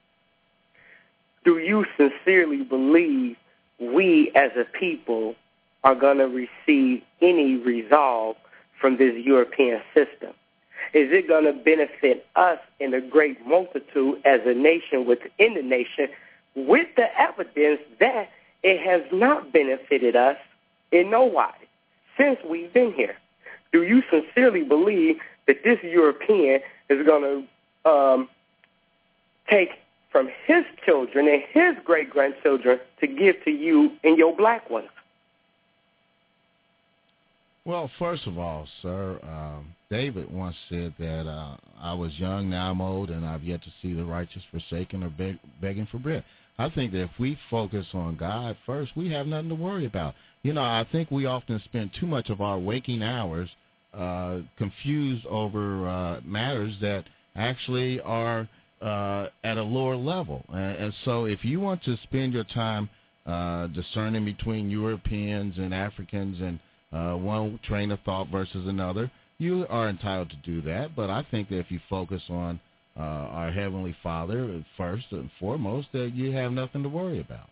Do you sincerely believe we as a people are going to receive any resolve from this European system? Is it going to benefit us in a great multitude as a nation within the nation with the evidence that it has not benefited us in no way since we've been here? Do you sincerely believe that this European is going to um, take from his children and his great-grandchildren to give to you and your black ones? Well, first of all, sir, um, David once said that uh, I was young, now I'm old, and I've yet to see the righteous forsaken or beg, begging for bread. I think that if we focus on God first, we have nothing to worry about. You know, I think we often spend too much of our waking hours uh, confused over uh, matters that actually are uh, at a lower level. And, and so if you want to spend your time uh, discerning between Europeans and Africans and Uh, one train of thought versus another, you are entitled to do that. But I think that if you focus on uh, our Heavenly Father first and foremost, that you have nothing to worry about.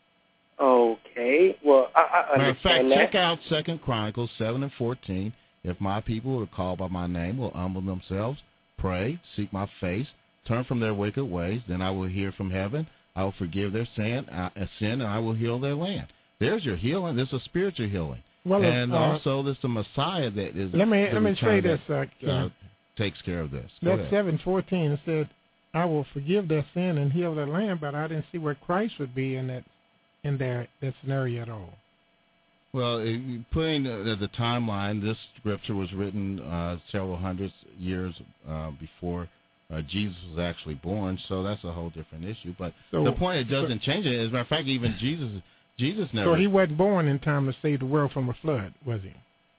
Okay. Well, I, I understand Matter of fact, that. check out Second Chronicles seven and fourteen. If my people who are called by my name will humble themselves, pray, seek my face, turn from their wicked ways, then I will hear from heaven. I will forgive their sin, uh, sin and I will heal their land. There's your healing. There's a spiritual healing. Well, and uh, also, there's the Messiah that is. Let me let me say this. That, uh, uh, takes care of this. Go that ahead. seven fourteen said, "I will forgive their sin and heal their land," but I didn't see where Christ would be in that in their that scenario at all. Well, it, putting the, the timeline, this scripture was written uh, several hundred years uh, before uh, Jesus was actually born, so that's a whole different issue. But so, the point, it doesn't so, change it. As a matter of fact, even Jesus. Jesus never. So he wasn't born in time to save the world from a flood, was he?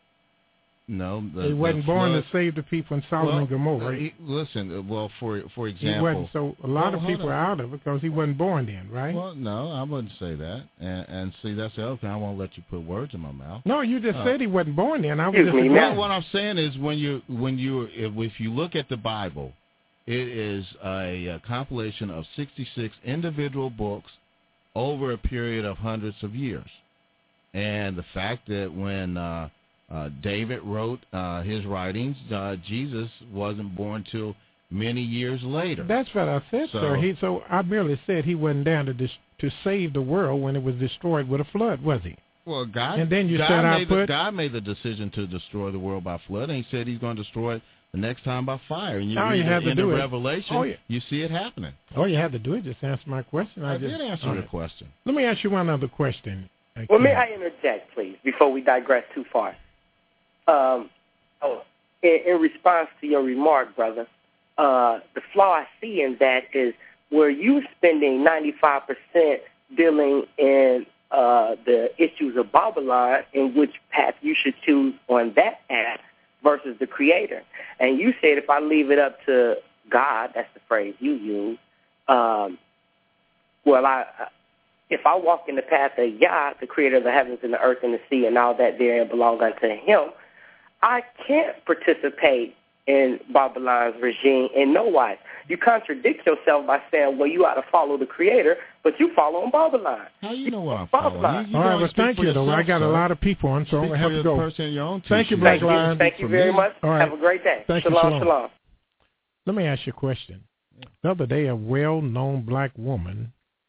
No, the, he wasn't the born flood, to save the people in Sodom well, and Gomorrah. Uh, he, listen, uh, well, for for example, he wasn't. So a lot well, of people on. are out of it because he wasn't born then, right? Well, no, I wouldn't say that. And, and see, that's the other thing. I won't let you put words in my mouth. No, you just uh, said he wasn't born then. I was Excuse just me, well, what I'm saying is when you when you if, if you look at the Bible, it is a, a compilation of sixty-six individual books over a period of hundreds of years. And the fact that when uh, uh, David wrote uh, his writings, uh, Jesus wasn't born till many years later. That's what I said, so, sir. He, so I merely said he wasn't down to dis- to save the world when it was destroyed with a flood, was he? Well, God, and then you God, said made I put, the, God made the decision to destroy the world by flood, and he said he's going to destroy it the next time by fire. And you all read you it have to in do the it. Revelation, Oh, yeah. you see it happening. All you had to do is just answer my question. I, I just, did answer your right. question. Let me ask you one other question. Okay. Well, may I interject, please, before we digress too far? Um, oh, in, in response to your remark, brother, uh, the flaw I see in that is where you spending ninety-five percent dealing in uh, the issues of Babylon, in which path you should choose on that path versus the Creator. And you said if I leave it up to God, that's the phrase you use, um, well, I... if I walk in the path of Yah, the creator of the heavens and the earth and the sea and all that therein belong unto him, I can't participate in Babylon's regime in no wise. You contradict yourself by saying, well, you ought to follow the creator, but you follow in Babylon. How you know what I'm following? You, you all right, well, thank you, though. I got sir. a lot of people on, so speak I have for to go. Person in your own thank you, Black Thank Lion. you, thank you very me. much. Right. Have a great day. Thank shalom, you, shalom, shalom. Let me ask you a question. The other day, a well-known black woman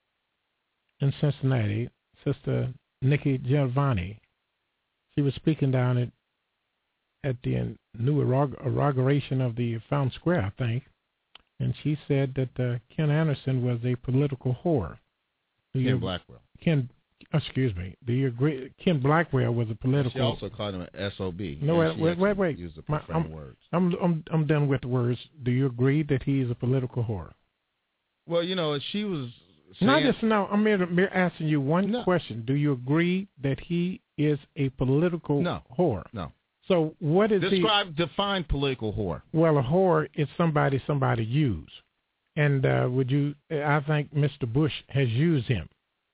in Cincinnati, Sister Nikki Giovanni, she was speaking down at at the new inauguration of the Fountain Square, I think, and she said that uh, Ken Anderson was a political whore. Do Ken you, Blackwell. Ken, excuse me. Do you agree? Ken Blackwell was a political. She also called him an S O B. No, wait, wait, wait, wait. Used the My, profane I'm, words. I'm, I'm, I'm done with the words. Do you agree that he is a political whore? Well, you know, she was saying... Not just now. I'm mere, mere asking you one no. question. Do you agree that he is a political no. whore? No. So what is Describe, he? define political whore. Well, a whore is somebody somebody use. And uh, would you, I think Mister Bush has used him.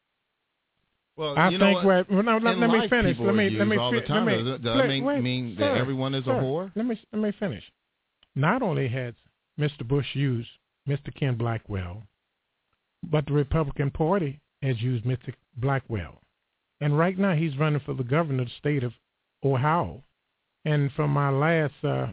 Well, I you think know what? Well, no, let, let me finish. Let me let me all the fi- time. let me Does that wait, mean, wait, mean sir, that everyone is sir, a whore? Let me let me finish. Not only has Mister Bush used Mister Ken Blackwell, but the Republican Party has used Mister Blackwell. And right now he's running for the governor of the state of Ohio. And from my last uh,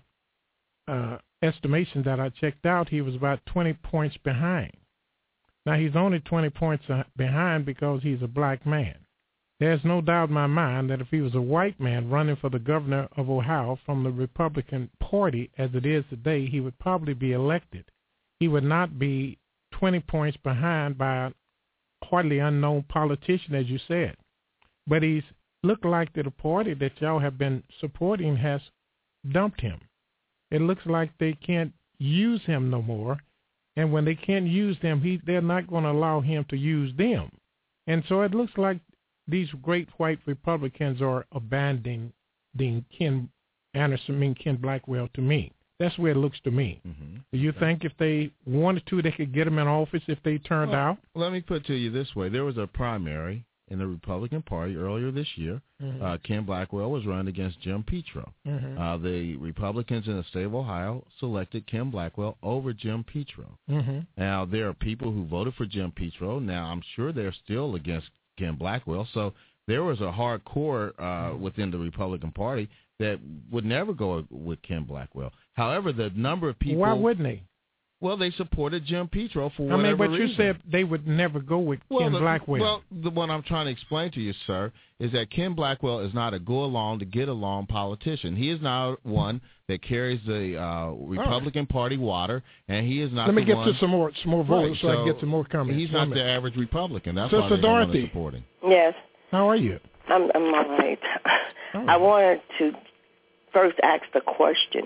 uh, estimation that I checked out, he was about twenty points behind. Now, he's only twenty points behind because he's a black man. There's no doubt in my mind that if he was a white man running for the governor of Ohio from the Republican Party as it is today, he would probably be elected. He would not be twenty points behind by a hardly unknown politician, as you said. But he's looked like that the party that y'all have been supporting has dumped him. It looks like they can't use him no more. And when they can't use them, he, they're not going to allow him to use them. And so it looks like these great white Republicans are abandoning Ken Anderson, I mean Ken Blackwell to me. That's where it looks to me. Mm-hmm. Do you okay. think if they wanted to, they could get him in office if they turned well, out? Let me put it to you this way. There was a primary in the Republican Party earlier this year. Mm-hmm. uh, Ken Blackwell was running against Jim Petro. Mm-hmm. Uh, the Republicans in the state of Ohio selected Ken Blackwell over Jim Petro. Mm-hmm. Now, there are people who voted for Jim Petro. Now, I'm sure they're still against Ken Blackwell. So there was a hardcore uh, mm-hmm. within the Republican Party that would never go with Ken Blackwell. However, the number of people... Why wouldn't they? Well, they supported Jim Petro for whatever I mean, but reason. you said they would never go with well, Ken the, Blackwell. Well, the, what I'm trying to explain to you, sir, is that Ken Blackwell is not a go-along to get-along politician. He is not one that carries the uh, Republican right. Party water, and he is not Let the me get one... to some more some more votes right, so, so I can get some more comments. He's not the average Republican. That's Sister why they Dorothy. don't want to support him. Yes. How are you? I'm, I'm all right. Oh. I wanted to first ask the question.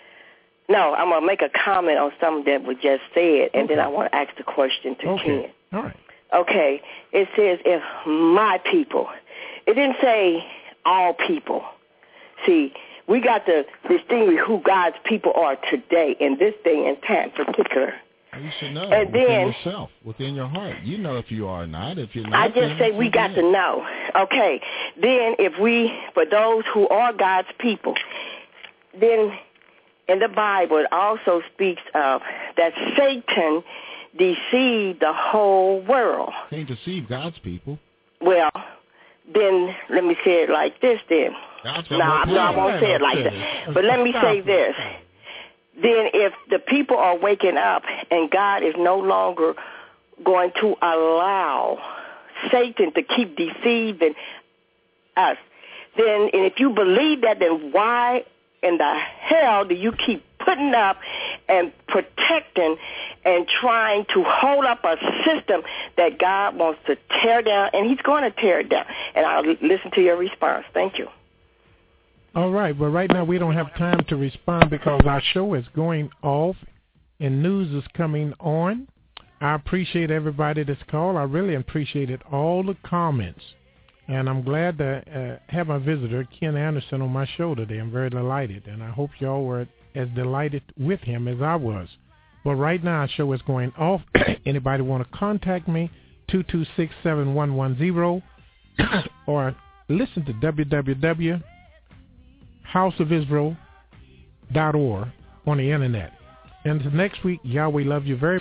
No, I'm going to make a comment on something that was just said, and okay. then I want to ask the question to okay. Ken. All right. Okay. It says, if my people. It didn't say all people. See, we got to distinguish who God's people are today in this day and time particular. You should know and within then, yourself, within your heart. You know if you are or not. If you're not, I just say we got to know. Okay. Then if we, for those who are God's people, then in the Bible it also speaks of that Satan deceived the whole world. Can't deceive God's people. Well, then let me say it like this then. God's no, no, I won't say it like that. But let me say this. Then if the people are waking up and God is no longer going to allow Satan to keep deceiving us, then and if you believe that, then why in the hell do you keep putting up and protecting and trying to hold up a system that God wants to tear down, and he's going to tear it down? And I'll listen to your response. Thank you. All right. Well, right now we don't have time to respond because our show is going off and news is coming on. I appreciate everybody that's called. I really appreciated all the comments. And I'm glad to uh, have my visitor, Ken Anderson, on my show today. I'm very delighted. And I hope y'all were as delighted with him as I was. But right now our show is going off. Anybody want to contact me, two two six, seven one one zero or listen to w w w dot house of israel dot org on the internet. And next week, Yahweh love you very